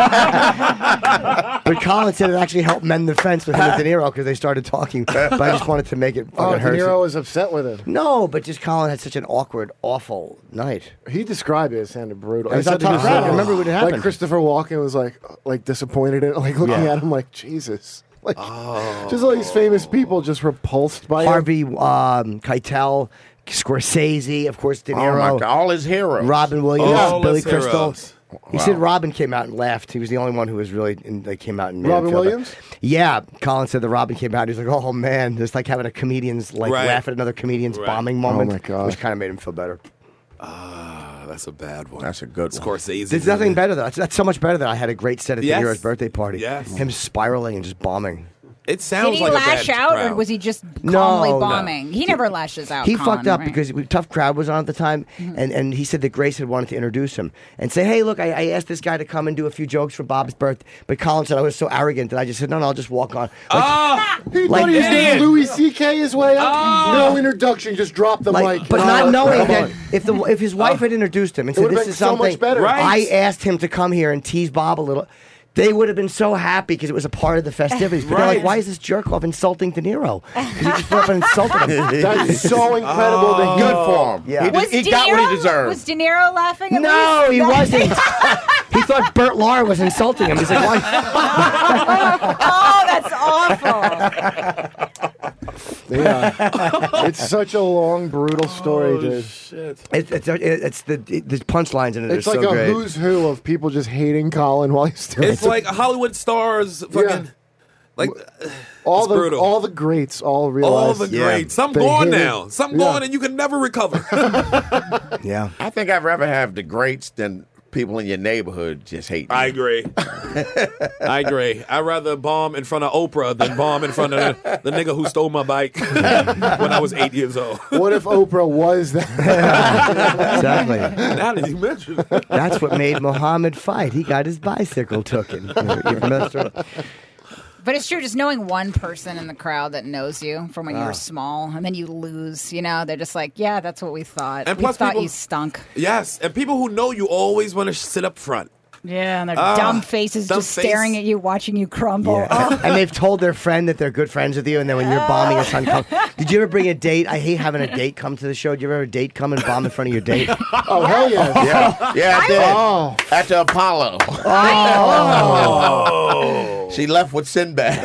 But Colin said it actually helped mend the fence with him and De Niro because they started talking. But I just wanted to make it fucking Oh, De hurt. Niro was upset with him. No, but just Colin had such an awkward, awful night. He described it as sounding brutal. It was He on said he top crowd. uh, I remember when it Like happened. Christopher Walken was like, like disappointed in it, like looking Yeah. at him like Jesus. Like just all these famous people just repulsed by him. Harvey um, Keitel, Scorsese, of course, De Oh, Niro. my God. All his heroes. Robin Williams, All Billy his Crystal. heroes. He Wow. said Robin came out and laughed. He was the only one who was really, in, like, came out and made Robin him feel better. Williams? Yeah, Colin said that Robin came out. He's like, oh man, it's like having a comedian's like Right. laugh at another comedian's Right. bombing moment, Oh, my God. which kind of made him feel better. Ah, that's a bad one. That's a good one. Scorsese. There's nothing better though. That's, that's so much better that I had a great set at Yes. De Niro's birthday party. Yes. Him spiraling and just bombing. It sounds Did he like lash a bad out, crowd. or was he just No, calmly no. bombing? He never lashes out. He Colin, fucked up right? because we, Tough Crowd was on at the time, and, and he said that Grace had wanted to introduce him and say, hey, look, I, I asked this guy to come and do a few jokes for Bob's birthday, but Colin said I was so arrogant that I just said, no, no, I'll just walk on. Like, Ah! He Like- thought he was Idiot. going to Louis C K his way up. No introduction, just drop the like, mic. but No, not knowing come that on. if the if his wife had introduced him and said would've this been is so something, much better. Right. I asked him to come here and tease Bob a little. They would have been so happy because it was a part of the festivities. But they're Right. like, why is this jerk off insulting De Niro? Because he just went up and insulted him. That's so incredible to hear. Good for him. Yeah. He, Was he De got Niro, what he deserved. Was De Niro laughing? At No, least? he wasn't. He thought Bert Lahr was insulting him. He's like, why? Oh, that's awful. Yeah. It's such a long, brutal story, dude. Shit. It's, it's, it's the the punchlines in it. It's are like so a great. who's who of people just hating Colin while he's doing It's like Hollywood stars fucking Yeah. like all it's the brutal. all the greats all all realize the Yeah. greats. Some They gone hate it. now. Some Yeah. gone and you can never recover. Yeah. I think I'd rather have the greats than people in your neighborhood just hate you. I agree. I agree. I'd rather bomb in front of Oprah than bomb in front of the, the nigga who stole my bike when I was eight years old. what if Oprah was that? Exactly. Now that you mention it. That's what made Muhammad fight. He got his bicycle taken. You messed up. But it's true, just knowing one person in the crowd that knows you from when you Ah. were small, and then you lose. You know, they're just like, yeah, that's what we thought. And we plus thought people- you stunk. Yes, and people who know you always want to sit up front. Yeah, and their Ah, dumb faces dumb just face. staring at you, watching you crumble. Yeah. And they've told their friend that they're good friends with you, and then when you're bombing, your son comes. Did you ever bring a date? I hate having a date come to the show. Did you ever have a date come and bomb in front of your date? Oh hell yeah! Yeah, yeah, I did. Oh, At the Apollo. Oh. She left with Sinbad.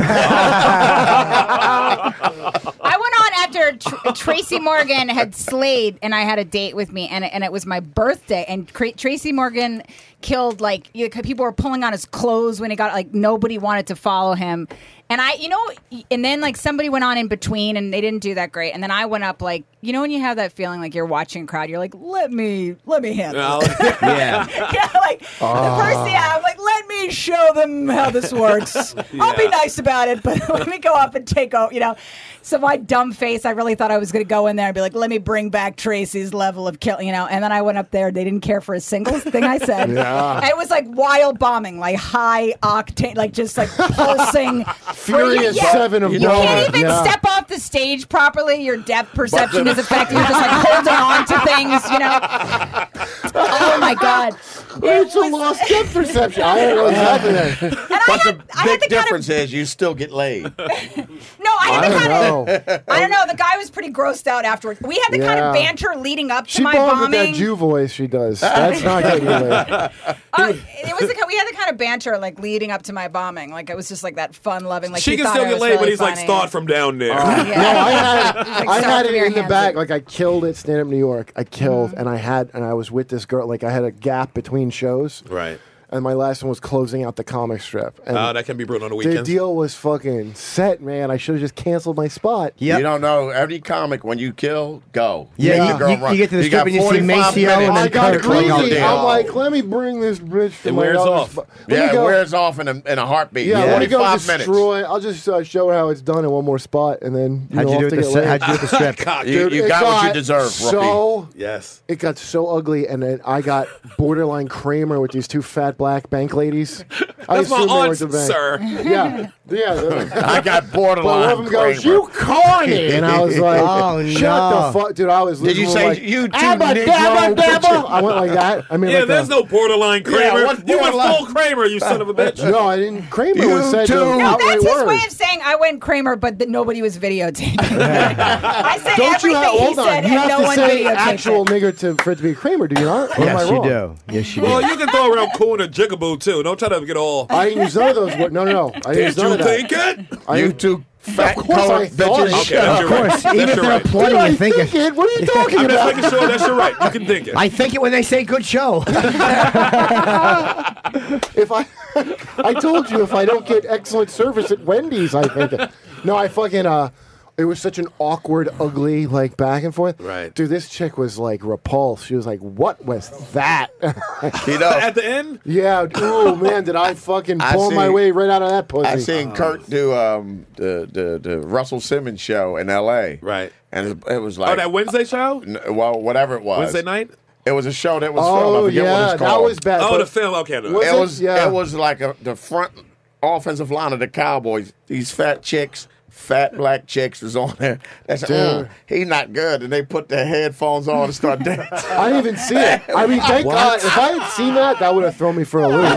I went on after Tr- Tracy Morgan had slayed, and I had a date with me, and it, and it was my birthday. And Cra- Tracy Morgan killed like you know, people were pulling on his clothes when he got like nobody wanted to follow him. And I, you know, and then like somebody went on in between, and they didn't do that great. And then I went up like, you know, when you have that feeling like you're watching a crowd, you're like, let me, let me handle No. it. Yeah. Yeah, like the first, yeah, I'm like, let me show them how this works. I'll be Yeah. nice about it, but let me go up and take over, you know. So my dumb face, I really thought I was going to go in there and be like, let me bring back Tracy's level of kill, you know. And then I went up there, they didn't care for a single thing I said. Yeah. And it was like wild bombing, like high octane, like just like pulsing. Furious Yeah. Seven of You Blood. can't even Yeah. step off the stage properly. Your depth perception is affected. You're just like holding on to things, you know. Oh my God. It's a lost depth perception. I don't know exactly that. And I But had, the I had big the kind of difference is you still get laid. no, I had I the don't kind know. of I don't know. The guy was pretty grossed out afterwards. We had the kind of Yeah. banter leading up to She my bombed with that bombing. Jew voice she does. That's not getting you laid. Uh, it was the, kind- we had the kind of banter like leading up to my bombing. Like it was just like that fun loving. Like She he can thought still I get was laid, really but he's like, funny. start from down there. Yeah. No, I had Like, I start had from it your in the hands back. up. Like I killed it, stand up New York. I killed, Mm-hmm. and I had, and I was with this girl. Like I had a gap between shows, Right. and my last one was closing out the comic strip. And Uh, that can be brutal on the the weekends. deal was fucking set, man. I should have just canceled my spot. You don't know. Every comic, when you kill, go. Yeah, Make you- the girl you- run. you get to the strip got and you see forty-five Maceo and minutes. then I got Kurt, like, greedy. deal. I'm like, let me bring this bitch to It my wears other off. spot. Let Yeah, me it go- wears off in a, in a heartbeat. Yeah, let me go forty-five minutes. destroy. I'll just uh, show her how it's done in one more spot, and then you How'd know, you do off it to the get se- laid. how'd you do it the strip? Cock. You, Dude, you it got what you got deserve, rookie. So Yes. it got so ugly, and then I got borderline Kramer with these two fat black bank ladies. I That's my assume they aunt, worked at the bank. sir. Yeah, yeah. I got But one borderline. of them goes, Kramer. "You corny," and I was like, Oh, "Shut no. the fuck, dude!" I was. Did you literally say like, you two "Abba, Negro dabba, dabba." bitches? I went like that. I mean, Yeah, like there's the, no borderline Kramer. what's you went borderline? full Kramer, you son of a bitch. No, I didn't. Kramer You was said two- to No, No, outright that's his words. way of saying I went Kramer, but that nobody was videotaping. I said Don't you everything have? he Hold on. said, You and have no to one say videotaped actual it. nigger to for it to be Kramer. Do you not? Or am I Yes, you wrong? do. Yes, you do. Well, you can throw around cool and a jigaboo too. Don't try to get all. I didn't use none of those words. No, no, no. I didn't use Did none you of that. think it? I You didn't- two fat Of course I colored thought bitches. it. Okay, that's Of your course, right. even That's if your they're right. applauding, Did I you think think it. it? What are you talking I'm just about? making sure that's your right. You can think it. I think it when they say good show. If I, I told you if I don't get excellent service at Wendy's, I think it. No, I fucking uh, it was such an awkward, ugly like back and forth. Right. Dude, this chick was like repulsed. She was like, "What was that?" You know, At the end, yeah. Oh man, did I fucking I pull my see- way right out of that pussy? I seen Kurt do um, the, the the Russell Simmons show in L A. Right. And it, it was like, oh, that Wednesday show, n- well, whatever it was. Wednesday night. It was a show that was filmed. I Oh forget what yeah, it's called. that was bad. Oh, but- the film. Okay, no. Was It it? was Yeah. it was like a, the front offensive line of the Cowboys. These fat chicks, fat black chicks was on there. They said, Dude. mm, he's not good. And they put their headphones on and start dancing. I didn't even see it. I mean, thank God. If I had seen that, that would have thrown me for a loop.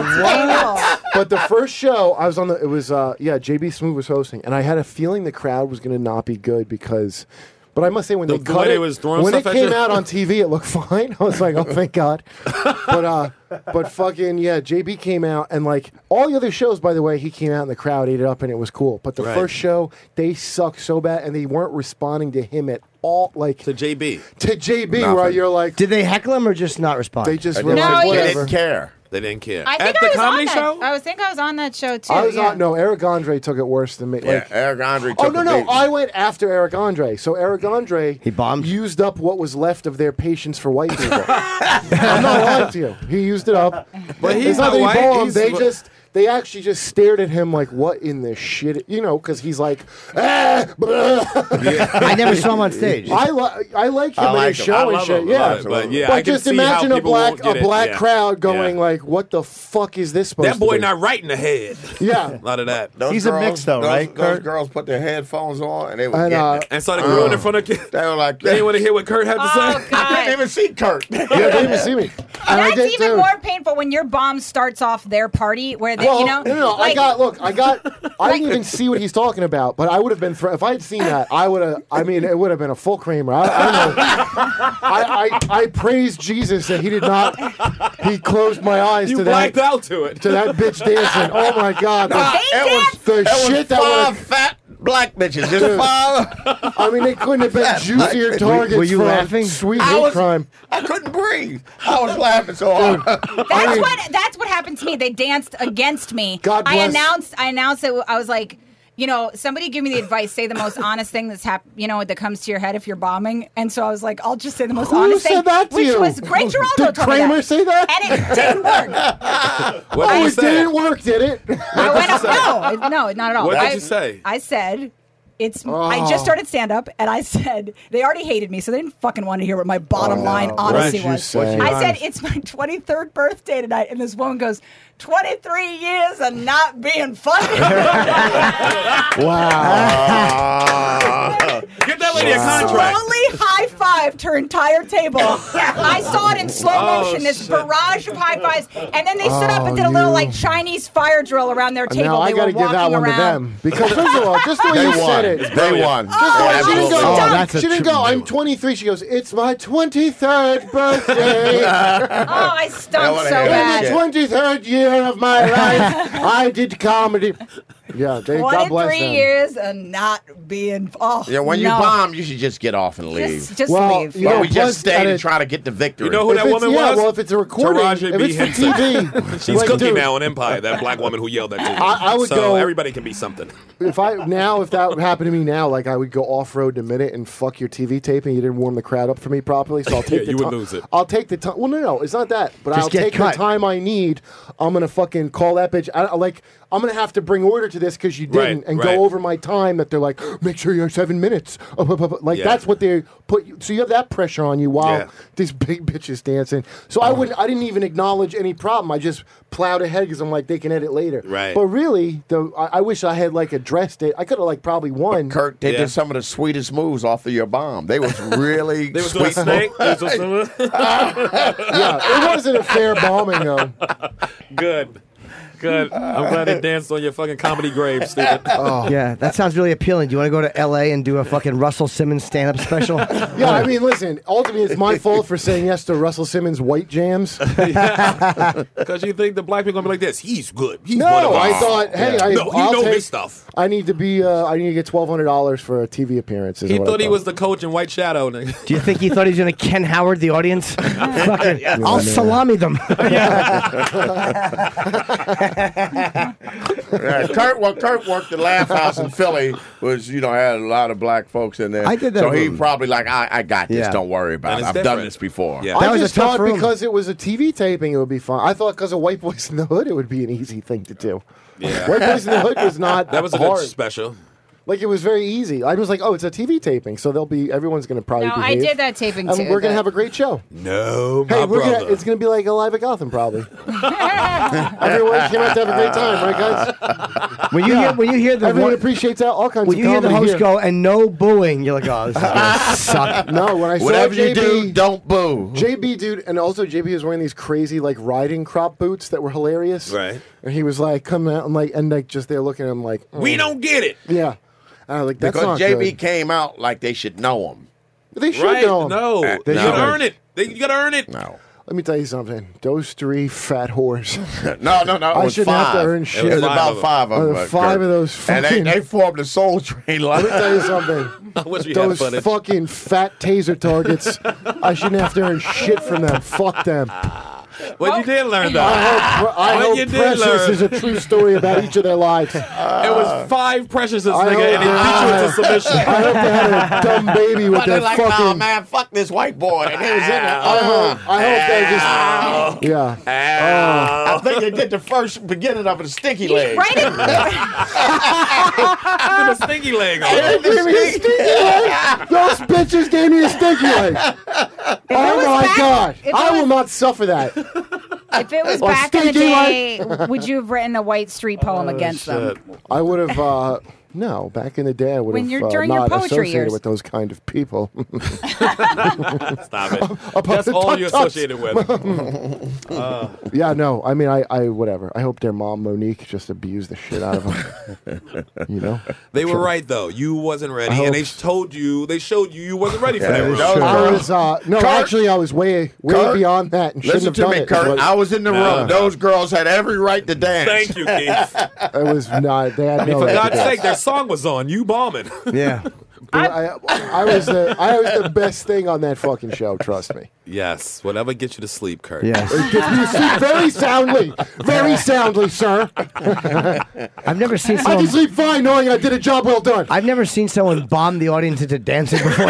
But the first show, I was on the. It was uh, yeah, J B Smoove was hosting, and I had a feeling the crowd was going to not be good because. But I must say, when The- they the cut way it, they was throwing when it stuff at came you? out on T V, it looked fine. I was like, oh, thank God. But uh, but fucking yeah, J B came out, and like all the other shows, by the way, he came out and the crowd ate it up, and it was cool. But the Right. first show, they sucked so bad, and they weren't responding to him at all. Like To J B. to J B, where Nothing. you're like, Did they heckle him or just not respond? they just They were No, like, he didn't whatever. care. They didn't care. I At think the I was comedy on show. that. I was think I was on that show too. I was yeah. on. No, Eric Andre took it worse than me. Yeah, Like, Eric Andre took oh no, a no, beat. I went after Eric Andre. So Eric Andre, He bombed? used up what was left of their patience for white people. I'm not lying to you. He used it up. But he's it's not not that he white, bombed. he's- They just. They actually just stared at him like, "What in the shit?" You know, because he's like, ah, blah. I never saw him on stage. I like, I like him I in like his him. I show and love shit. him, Yeah, but- but yeah, But I can just see imagine how a people black won't get a it. black Yeah. crowd going Yeah. like, "What the fuck is this supposed That boy to be?" not right in the head. Yeah. A lot of that. Those He's a girls, mix, though, those, right, Those Kurt? girls put their headphones on and they were And, getting uh, it. And started grilling in front of kids. They were like, They didn't want to hear what Kurt had to Oh say. I couldn't God. even see Kurt. Yeah, they didn't even see me. And I That's did, even too. more painful when your bomb starts off their party where they, Well, you know, no, no, no. like, I got look. I got. I didn't even see what he's talking about, but I would have been thro- if I had seen that. I would have. I mean, it would have been a full Kramer. I, I don't know. I, I I praise Jesus that he did not. He closed my eyes You to blacked that out to it. to that bitch dancing. Oh my God! Nah, The, it was, the it was shit that five would. fat black bitches. Just Dude. five. I mean, they couldn't have been juicier Were- targets were you for laughing? a sweet I hate was, crime. I couldn't breathe. I was laughing so hard. That's what that's what happened to me. They danced against me. God I bless. announced I announced it. I was like, you know, somebody give me the advice. Say the most honest thing that's hap- you know, that comes to your head if you're bombing. And so I was like, I'll just say the most Who honest said thing, that to which you? was Greg Giraldo Did told Kramer me that. say that? And it didn't work. What Oh, did you it say? didn't work, did it? I went up. No, it- no, not at all. What did I, you say? I said. It's. Oh. I just started stand up, and I said they already hated me, so they didn't fucking want to hear what my bottom line honesty What'd you was. say? I said it's my twenty-third birthday tonight, and this woman goes, twenty-three years of not being funny. Wow. Get that lady a contract. Slowly high fived her entire table. I saw it in slow Oh, motion, this shit. barrage of high fives, and then they stood up Oh, and did a little you- like Chinese fire drill around their table. Now I they got were to give that walking one around. to them because first of all, just the way They you won. said it. They won. Just the way she didn't go. Oh, that's a she didn't true- go. I'm twenty-three. She goes. It's my twenty-third birthday. Oh, I stunk wanna so hear that bad. In shit. the twenty-third year of my life, I did comedy. Yeah, they, God bless twenty-three them. years and not being. Oh, Yeah, when you no. bomb, you should just get off and leave. Just, just Well, leave. you But know, we plus, just stayed and and it- try to get the victory. You know who If that it's- woman yeah, was? well, if it's a recording, Taraji if B. it's for Henson. T V, She's like, Cookie dude, now on Empire, that black woman who yelled at you. I- I would so go- everybody can be something. If I now, if that would happen to me now, like I would go off road in a minute and fuck your T V taping. You didn't warm the crowd up for me properly, so I'll take Yeah, the you would time. lose it. I'll take the time. Well, no, no, it's not that. But Just I'll get take cut. the time I need. I'm gonna fucking call that bitch. I, I like. I'm gonna have to bring order to this because you didn't, Right, and right. go over my time. That they're like, make sure you have seven minutes. Uh, bu- bu- bu- Like Yeah. that's what they put. You, so you have that pressure on you while Yeah. these big bitches dancing. So I wouldn't. I didn't even acknowledge any problem. I just plowed ahead because I'm like they can edit later. Right. But really, the I, I wish I had like addressed it. I could have like probably won. Kurt, they Yeah. did some of the sweetest moves off of your bomb. They was really They was doing sweet. snake. They was doing- Yeah, it wasn't a fair bombing though. Good. Good. I'm glad they danced on your fucking comedy grave, stupid. Oh. Yeah, that sounds really appealing. Do you want to go to L A and do a fucking Russell Simmons stand-up special? Yeah, I mean, listen. Ultimately, it's my fault for saying yes to Russell Simmons' white jams. Because you think the black people gonna be like this. He's good. He's one No, of I us. thought, hey, I, no, you I'll know take, his stuff. I need to be. Uh, I need to get twelve hundred dollars for a T V appearance. is He what I thought he was the coach in White Shadow. nigga. Do you think he thought he was going to Ken Howard the audience? Fucking, I'll salami them. Yeah, Kurt, well, Kurt worked the Laugh House in Philly, which you know had a lot of black folks in there. I did that so he room. probody like, I, I got this. Yeah. Don't worry about And it. it's I've done different. this before. Yeah. That I was a just tough thought room. because it was a T V taping, it would be fun. I thought because of White Boys in the Hood, it would be an easy thing to do. Yeah. White Boys in the Hood was not That was a hard. good special. Like it was very easy. I was like, oh, it's a T V taping, so they'll be everyone's going to probably No, I behave. did that taping and too. we're going to but- have a great show. No, my Hey, we're brother. gonna, it's going to be like a live at Gotham, probably. Everyone came out to have a great time, right, guys? When you hear, when you hear the Everyone one- appreciates that, all kinds when of you hear the comedy host here. go and no booing, you're like, oh, this is gonna suck. No, when I Whatever saw J you B, do, don't boo. J B, dude, and also J B was wearing these crazy like riding crop boots that were hilarious. Right. And he was like, "Come out," and like, and like, just they're looking at him like, We mm. don't get it. Yeah. And I was like, that's Because not J B good. came out like they should know him. They should Right? know him. No. Uh, You no. gotta earn it. They, you gotta earn it. No. Let me tell you something. Those three fat whores. No, no, no. It I was shouldn't five. have to earn It shit. was It was five about of them. five of Uh, them. the uh, five Kurt. of those And they, fucking- they formed the Soul Train Let me line. tell you something. I wish we Those had footage. fucking fat taser targets. I shouldn't have to earn shit from them. Fuck them. What you did learn though? I hope, I What hope you did Precious learn. is a true story about each of their lives. it was five Preciouses, I nigga, and hope they beat you they- into submission. I hope they had a dumb baby with But their they're like, fucking. nah, man, fuck this white boy. And he was in there. I hope. I hope they just. Yeah. I think they did the first beginning of a stinky leg. Right in- Put a stinky leg on. They gave me a stinky leg. Those bitches gave me a stinky leg. Oh was my back- god! if it I will was- not suffer that. If it was Or back in the stinky day, would you have written a white street poem against them? I would have. Uh, no, back in the day, I would When have you're- uh, during your not poetry associated years. with those kind of people. Stop it. That's all you're associated with. Uh, Yeah, no. I mean, I, I, whatever. I hope their mom Monique just abused the shit out of them. You know. they were right though. You wasn't ready, I and they hope- told you. They showed you you wasn't ready for Yeah, that. those role. I girls- was. Uh, no, Kurt- actually, I was way, way Kurt, beyond that, and shouldn't Listen have to done me, it. Kurt. It was, I was in the No. room. Those girls had every right to dance. Thank you, Keith. it was not. They had no. For right to God's do it. sake, their song was on. You bombing. Yeah. But I, I was the. I was the best thing on that fucking show. Trust me. Yes, whatever gets you to sleep, Kurt. Yes. It gets me to sleep very soundly, very soundly, sir. I've never seen I someone. can sleep fine knowing I did a job well done. I've never seen someone bomb the audience into dancing before.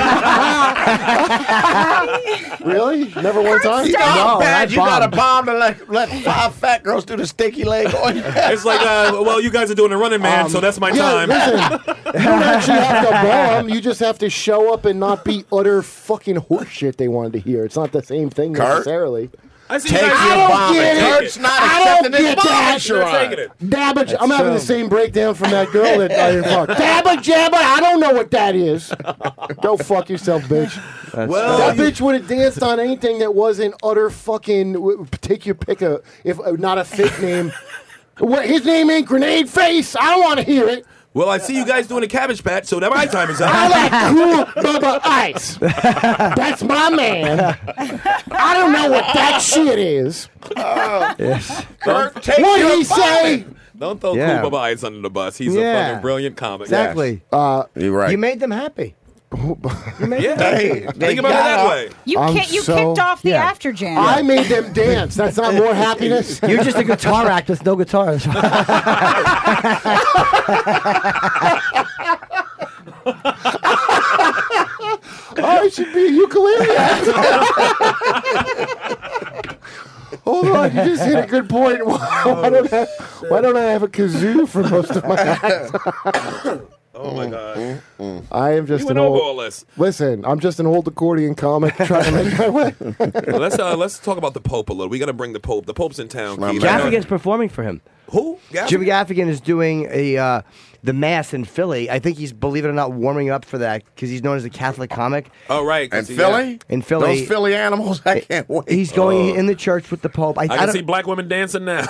Really? Never one time? You know how No, bad I you got a bombed. bomb and let, let five fat girls do the stinky leg on you? It's like, uh, well, you guys are doing a running man, so that's my Yeah, time. listen, you don't actually have to bomb. You just have to show up and not be utter fucking horseshit they wanted to hear. It's not the same thing Kurt? necessarily. I see Take you your guys. I don't bomb get and it. Kurt's not I accepting don't this get that. bomb, You're Sharon. taking it. Dabba, I'm having true. the same breakdown from that girl that I fucked. Dabba jabba, I don't know what that is. Go fuck yourself, bitch. Well, That you- bitch would have danced on anything that wasn't utter fucking. w- Take your pick a if uh, not a fake name. What, his name ain't Grenade Face. I don't want to hear it. well, I see you guys doing a Cabbage Patch, so that my time is I up. like cool Bubba Ice. That's my man. I don't know what that shit is. Kurt, take What your did he say? bomb. Don't throw Yeah. Kool Bites under the bus. He's a Yeah. fucking brilliant comic. Exactly. Uh, You're right. You made them happy. You made Yeah. them Hey, happy. they Think about it got that up. way. You I'm ki- you so- kicked off the yeah. after jam. I made them dance. That's not more happiness. You're just a guitar act with no guitars. I should be a ukulele act. Hold on, you just hit a good point. Why, why don't I, why don't I have a kazoo for most of my acts? Oh my god. I am just You an went over old. all this. Listen, I'm just an old accordion comic trying to make my way. Well, let's uh, let's talk about the Pope a little. We got to bring the Pope. The Pope's in town. My Keith. man. Gaffigan's performing for him. Who? Gaffigan? Jimmy Gaffigan is doing a uh, the mass in Philly. I think he's, believe it or not, warming up for that because he's known as a Catholic comic. Oh right. 'cause And he- Philly? In Philly, Those Philly animals, I can't wait. he's going in the church with the Pope. I, I I, can don't- see black women dancing now.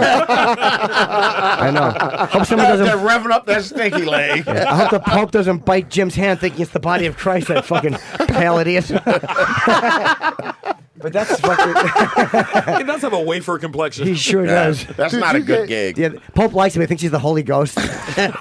I know. Hope someone They're doesn't. revving up that stinky leg. I hope the Pope doesn't bite Jim's hand, thinking it's the body of Christ. That fucking pale idiot. But that's fucking. He does have a wafer complexion. He sure Yeah, does. That's Did not a you good get- gig. Yeah, Pope likes him. He thinks he's the Holy Ghost. I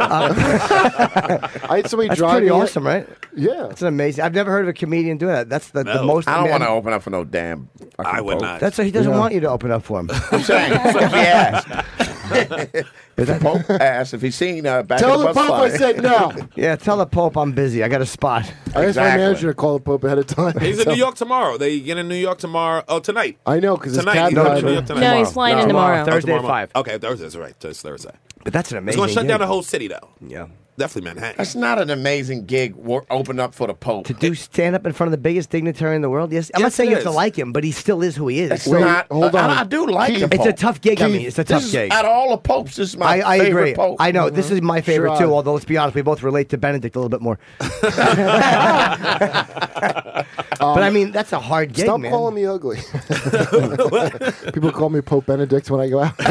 had somebody That's driving. pretty it. awesome, right? Yeah. That's an amazing. I've never heard of a comedian doing that. That's the, the No. most. I don't man- want to open up for no damn. fucking I would Pope. not. That's why he doesn't Yeah. want you to open up for him. I'm saying. It's like he asked. The Pope asked if he's seen uh, back Tell in the the bus Pope I line. said no. Yeah, tell the Pope I'm busy. I got a spot. I asked my Exactly. manager to call the Pope ahead of time. He's in So- New York tomorrow. They get in New York tomorrow. Oh, tonight. I know because his Tonight. cab He's going to New driver. York tonight. No, he's flying in tomorrow. Thursday Oh, at tomorrow. five. Okay, Thursday's right. It's Thursday. But that's an It's amazing. going to shut down gig. the whole city, though. Yeah. Definitely Manhattan. That's not an amazing gig. Wor- open up for the Pope. To do stand up in front of the biggest dignitary in the world. Yes, I'm not Yes, saying it you have to is. like him, but he still is who he is. It's Wait, not. hold on. I, I do like Keith, the Pope. It's a tough gig. I Keith, mean, it's a tough this is, gig. Out of all the popes, this is my I, I favorite agree. Pope. I know this is my favorite Sure. too. Although let's be honest, we both relate to Benedict a little bit more. but I mean, that's a hard gig, Stop man. calling me ugly. People call me Pope Benedict when I go out.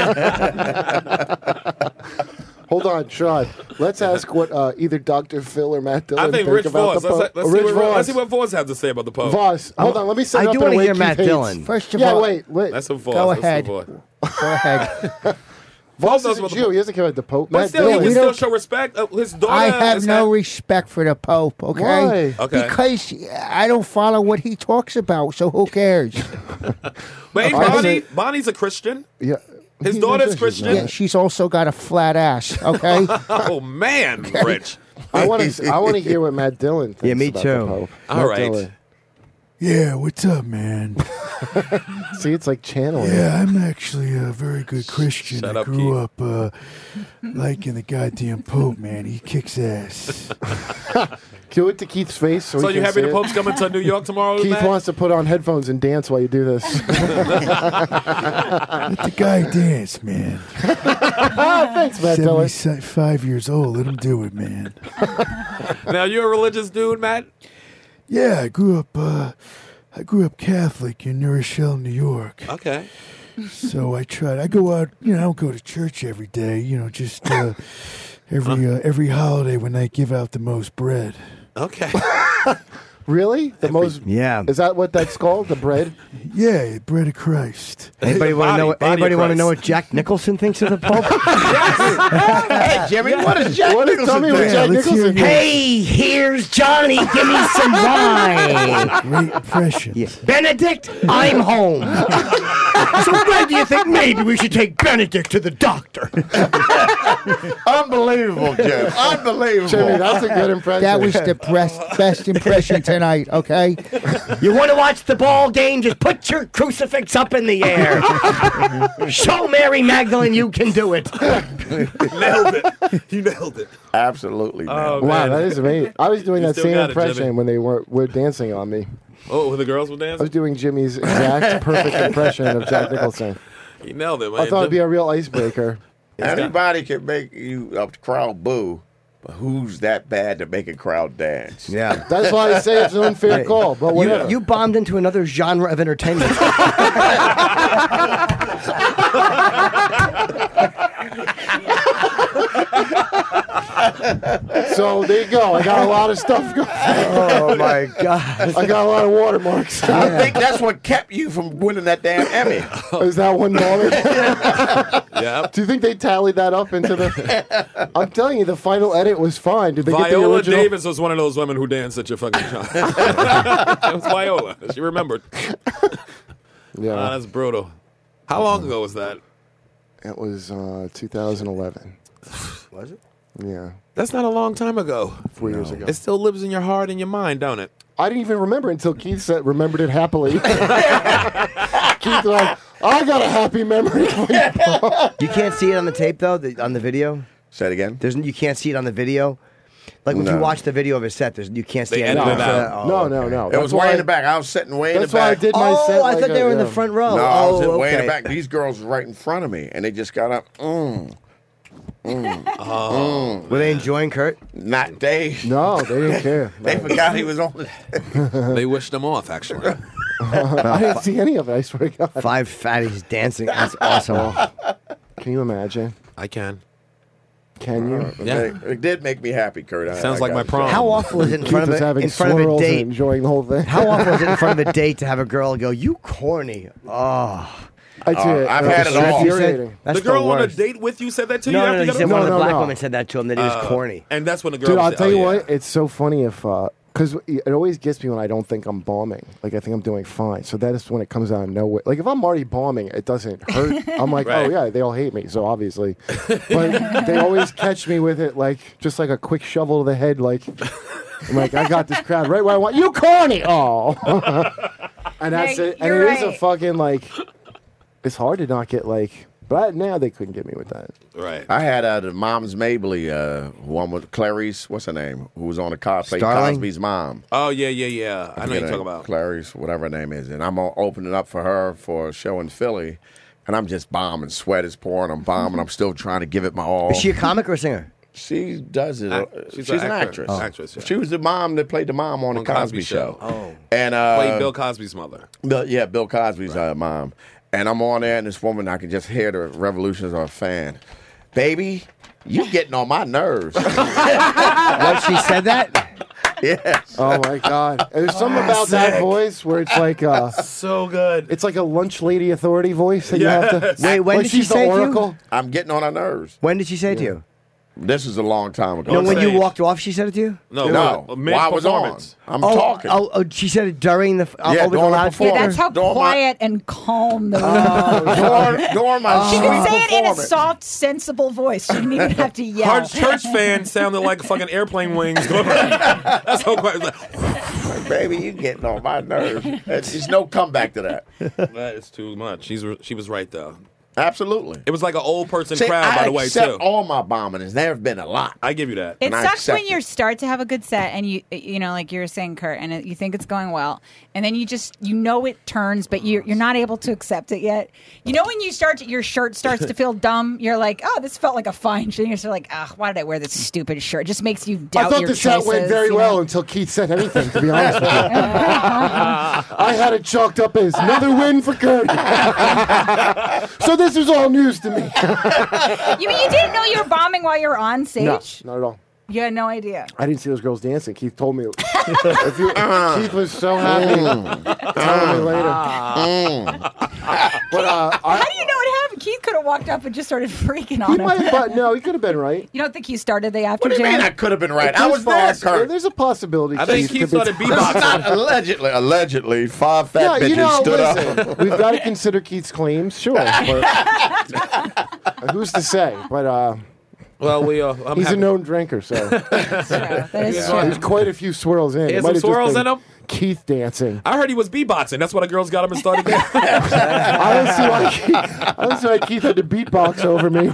Hold on, Sean. Let's ask what uh, either Doctor Phil or Matt Dillon I think Rich about Voss. the Let's, Pope. let's, Oh, see Rich what, Voss. let's see what Voss has to say about the Pope. Voss. Hold on. Let me set I it up do in a wanna way hear Keith Matt hates. Dillon. First of Yeah, all, wait, wait. That's what Voss. Go that's ahead. What Voss. go ahead. Voss knows is a about the Jew. Pope. He doesn't care about the Pope. But Matt still, he Dillon. can We still don't- show respect. Uh, his daughter I have has no had- respect for the Pope, okay? Why? Okay. Because I don't follow what he talks about, so who cares? But ain't I Bonnie, say- Bonnie's a Christian. Yeah. His He's daughter's interested, Christian. man. Yeah, she's also got a flat ass, okay? Oh man, Rich. I want to. I want to hear what Matt Dillon thinks Yeah, me about too. the Pope. All Matt right. Dillon. Yeah, what's up, man? See, it's like channeling. Yeah, I'm actually a very good Christian. Shut I up, grew Keith. up uh, liking the goddamn Pope, man. He kicks ass. Cue it to Keith's face. So, So he you can happy see the it. Pope's coming to New York tomorrow? Keith Matt? wants to put on headphones and dance while you do this. Let the guy dance, man. Thanks, Matt Dillon. seventy-five years old. Let him do it, man. Now you're a religious dude, Matt. Yeah, I grew up. Uh, I grew up Catholic in New Rochelle, New York. Okay. So I tried. I go out. You know, I don't go to church every day. You know, just uh, every uh, every holiday when I give out the most bread. Okay. Really? The most? Yeah. Is that what that's called? The bread? Yeah, bread of Christ. Anybody want to know? Body- What, body anybody of want to Christ. know what Jack Nicholson thinks of the Pope? Hey, Jimmy, what is Jack What is, tell Nicholson me what doing? Jack let's hear Nicholson your- Hey, here's Johnny. Give me some wine. Great impression. Yeah. Benedict, I'm home. So when do you think maybe we should take Benedict to the doctor? Unbelievable, Jim. Unbelievable. Jimmy, that's a good impression. That was the best, best impression tonight, okay? You want to watch the ball game? Just put your crucifix up in the air. Show Mary Magdalene you can do it. Nailed it. You nailed it. Absolutely, man. Oh, Wow, man. that is amazing. I was doing You that still same got it, impression Jimmy. when they were, were dancing on me. Oh, the girls were I was dancing. doing Jimmy's exact perfect impression of Jack Nicholson. You nailed it, man. I thought it'd be a real icebreaker. Anybody can make you a crowd boo, but who's that bad to make a crowd dance? Yeah. That's why I say it's an unfair call, but You, whatever. you bombed into another genre of entertainment. So there you go. I got a lot of stuff going. Oh my god! I got a lot of watermarks. I think that's what kept you from winning that damn Emmy. Is that one dollar? Yeah. Do you think they tallied that up into the? I'm telling you, the final edit was fine. Did they get the Viola original? Davis was one of those women who danced at your fucking show. It was Viola. She remembered. Yeah, Ah, that's brutal. How long ago was that? it was uh, two thousand eleven. Was it? Yeah, That's not a long time ago. four years ago. It still lives in your heart and your mind, don't it? I didn't even remember until Keith said remembered it happily. Keith was like, I got a happy memory. You can't see it on the tape though, the, on the video. Say it again. There's you can't see it on the video. Like when No. you watch the video of his set, there's you can't see They it. edited it Oh, out. no, okay. no, no. It That's was why way I- in the back. I was sitting way in the That's why I back. did my Oh, set. I like thought a- they were in the yeah. front row. No, I was oh, sitting okay. way in the back. These girls were right in front of me, and they just got up. Mm, Oh. Were they enjoying Kurt? not they. No, they didn't care. They forgot he was on the. They wished him off, actually. I didn't see any of it. I swear to God. Five fatties dancing. That's awesome. Can you imagine? I can. Can you? Yeah. It, it did make me happy, Kurt. I- Sounds I like gotta my prom. say. How awful is it in Keith front of was a, having in front of a swirls and date? enjoying the whole thing. How awful is it in front of a date to have a girl go, "You corny"? Oh, I tell you, Uh, I've uh, had it it's all. infuriating. that's the girl on a worst. date with you said that to you No, no, after no. you He got said over? one of No, the no, black no. women said that to him that he was Uh, corny. And that's when the girl Dude, I'll said, tell oh, you yeah. what, it's so funny if, because it always gets me when I don't think I'm bombing. Like, I think I'm doing fine. So that is when it comes out of nowhere. Like, if I'm already bombing, it doesn't hurt. I'm like, Right. oh, yeah, they all hate me, so obviously. But they always catch me with it, like, just like a quick shovel to the head, like, I'm like, I got this crowd right where I want. You corny! Oh. And that's No, it. And you're it is a right. fucking, like, it's hard to not get, like, but now they couldn't get me with that. Right. I had uh, the mom's Mabley, uh, one with Clarice, what's her name, who was on the car, played Starling? Cosby's mom. Oh, yeah, yeah, yeah. I know forget you're her talking name, about. Clarice, whatever her name is. And I'm gonna open it up for her for a show in Philly. And I'm just bombing. Sweat is pouring. I'm bombing. I'm still trying to give it my all. Is she a comic or a singer? She does it. Act- uh, she's she's, an an actor. actress. Oh. Actress, yeah. She was the mom that played the mom on, On the Cosby, Cosby Show. Show. Oh. And uh, Played Bill Cosby's mother. Bill, yeah, Bill Cosby's uh, mom. And I'm on there, and this woman, I can just hear the revolutions of a fan. Baby, you getting on my nerves. What, she said that? Yes. Oh my God! There's something about that voice where it's like uh, So good. it's like a lunch lady authority voice that you have to. Wait, when like did she she's the say it to you? oracle. I'm getting on her nerves. When did she say it to you? This is a long time ago. No, when you stage. walked off, she said it to you. No, No, what? while I was on. Mid-performance. I'm oh, talking. Oh, oh, she said it during the uh, Yeah, over the during the loudspeaker. Yeah, performance. that's how During my- quiet and calm the room. during, during my She sweet could say it in a performance. soft, sensible voice. She didn't even have to yell. Hard church fan sounded like fucking airplane wings. Going That's how quiet. Like, Baby, you getting on my nerves. There's no comeback to that. that is too much. She's she was right though. Absolutely. It was like an old person See, crowd, I by the way, accept too. all my bombings. There have been a lot. I give you that. It And I sucks when accept you it. start to have a good set and you you know like you were saying, Kurt, and it, you think it's going well, and then you just you know it turns, but you're you're not able to accept it yet. You know when you start to, your shirt starts to feel dumb, you're like, oh, this felt like a fine shirt. You're sort of like, ah, why did I wear this stupid shirt? It just makes you doubt I thought your the set went choices, very you know? well until Keith said anything. To be honest with you, I had it chalked up as another win for Kurt. So this was all news to me. You mean you didn't know you were bombing while you were on stage? No, not at all. You had no idea. I didn't see those girls dancing. Keith told me. If you, Keith was so happy. Telling me later. But uh, How I, do you know what happened? Keith could have walked up and just started freaking he on him. might, but no, he could have been right. You don't think he started the after What do you jam? mean I could have been right? I There's was there, poss- Kurt. There's a possibility. I think Keith could started be- beatboxing. allegedly, allegedly, five fat Yeah, bitches you know, stood listen, up. we've got to consider Keith's claims, sure. But who's to say? But uh, Well, we. Uh, I'm he's happy. a known drinker, so That's true. That is Yeah. true. there's quite a few swirls in. He It had might some have just swirls been in him? Keith dancing. I heard he was beatboxing. That's why the girls got him and started dancing. I don't see why Keith, I don't see why Keith had to beatbox over me.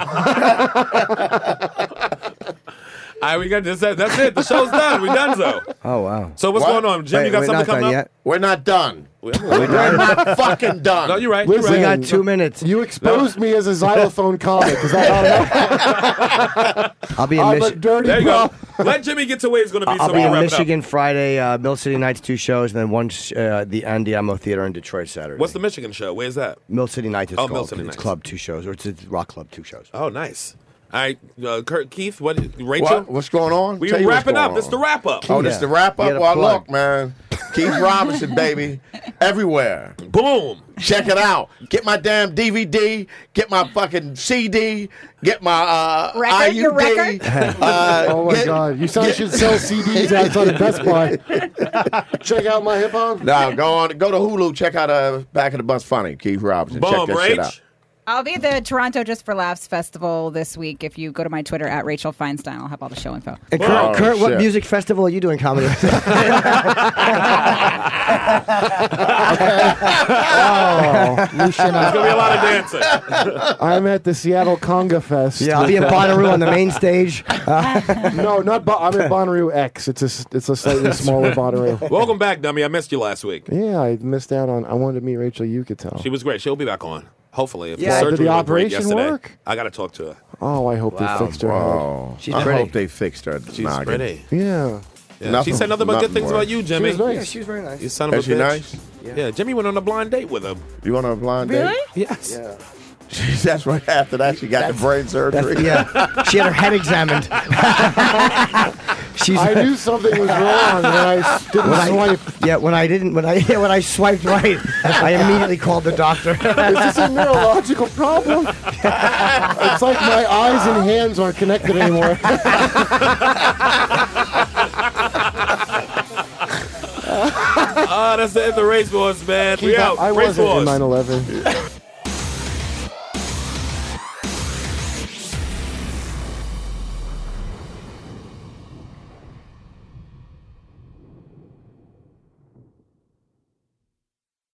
All right, we got this. That's it. The show's done. We done so. Oh wow. So what's What? going on, Jim? Wait, you got we're something not coming done up? yet. We're not done. We're We're not fucking done. No, you're right. You're Listen, We right. got two minutes. You exposed me as a xylophone comic. Is that not enough? I'll be in I'm a Michigan. dirty There you go. bro. Let Jimmy get to where he's going to be. I'll so be we can in wrap it up. Michigan Friday, uh, Mill City Nights, two shows, and then one sh- uh, the Andiamo Theater in Detroit Saturday. What's the Michigan show? Where's that? Mill City Nights? It's Oh, Mill called. City It's Nights. club, two shows, or it's a rock club, two shows. Oh, nice. All right, uh, Kurt, Keith, what, Rachel? What? What's going on? We Tell you what's wrapping going up. This on. the wrap up. Oh, this Yeah. the wrap You up? gotta Well, plug. look, man. Keith Robinson, baby. Everywhere. Boom. Check it out. Get my damn D V D. Get my fucking C D. Get my uh, Record? I U D. Your record? Uh, Oh my get- God! You sound should sell C Ds outside of Best Buy. Check out my hip hop. No, go on. Go to Hulu. Check out uh, Back of the Bus Funny. Keith Robinson. Boom, Check that shit Rach. out. I'll be at the Toronto Just for Laughs Festival this week. If you go to my Twitter at Rachel Feinstein, I'll have all the show info. And Kurt, Oh, Kurt what shit. music festival are you doing comedy? Oh, Loosen There's up. gonna be a lot of dancing. I'm at the Seattle Conga Fest. yeah, I'll be in Bonnaroo on the main stage. Uh, No, not. Bo- I'm at Bonnaroo X. It's a s- it's a slightly smaller Bonnaroo. Welcome back, dummy. I missed you last week. Yeah, I missed out on. I wanted to meet Rachel Yucatel. She was great. She'll be back on. Hopefully, if Yeah. the Did surgery the went great operation yesterday. work? I got to talk to her. Oh, I hope Wow. they fixed her. head. Oh, She's I pretty. hope they fixed her. She's noggin. pretty. Yeah. Yeah. Nothing- she said nothing but good nothing things worse. about you, Jimmy. She was nice. yeah, she was very nice. You son of a Is she bitch. nice? Yeah. Jimmy went on a blind date with him. You want a blind date? Really? Yes. Yeah. That's right after that she got the brain surgery. Yeah, she had her head examined. She's. I knew something was wrong when I s- didn't when I, swipe. yeah, when I didn't, when I yeah, when I swiped right, I immediately called the doctor. Is this a neurological problem? It's like my eyes and hands aren't connected anymore. Ah, that's the end of the race wars, man. We Keith, out. I race wasn't wars. in nine eleven.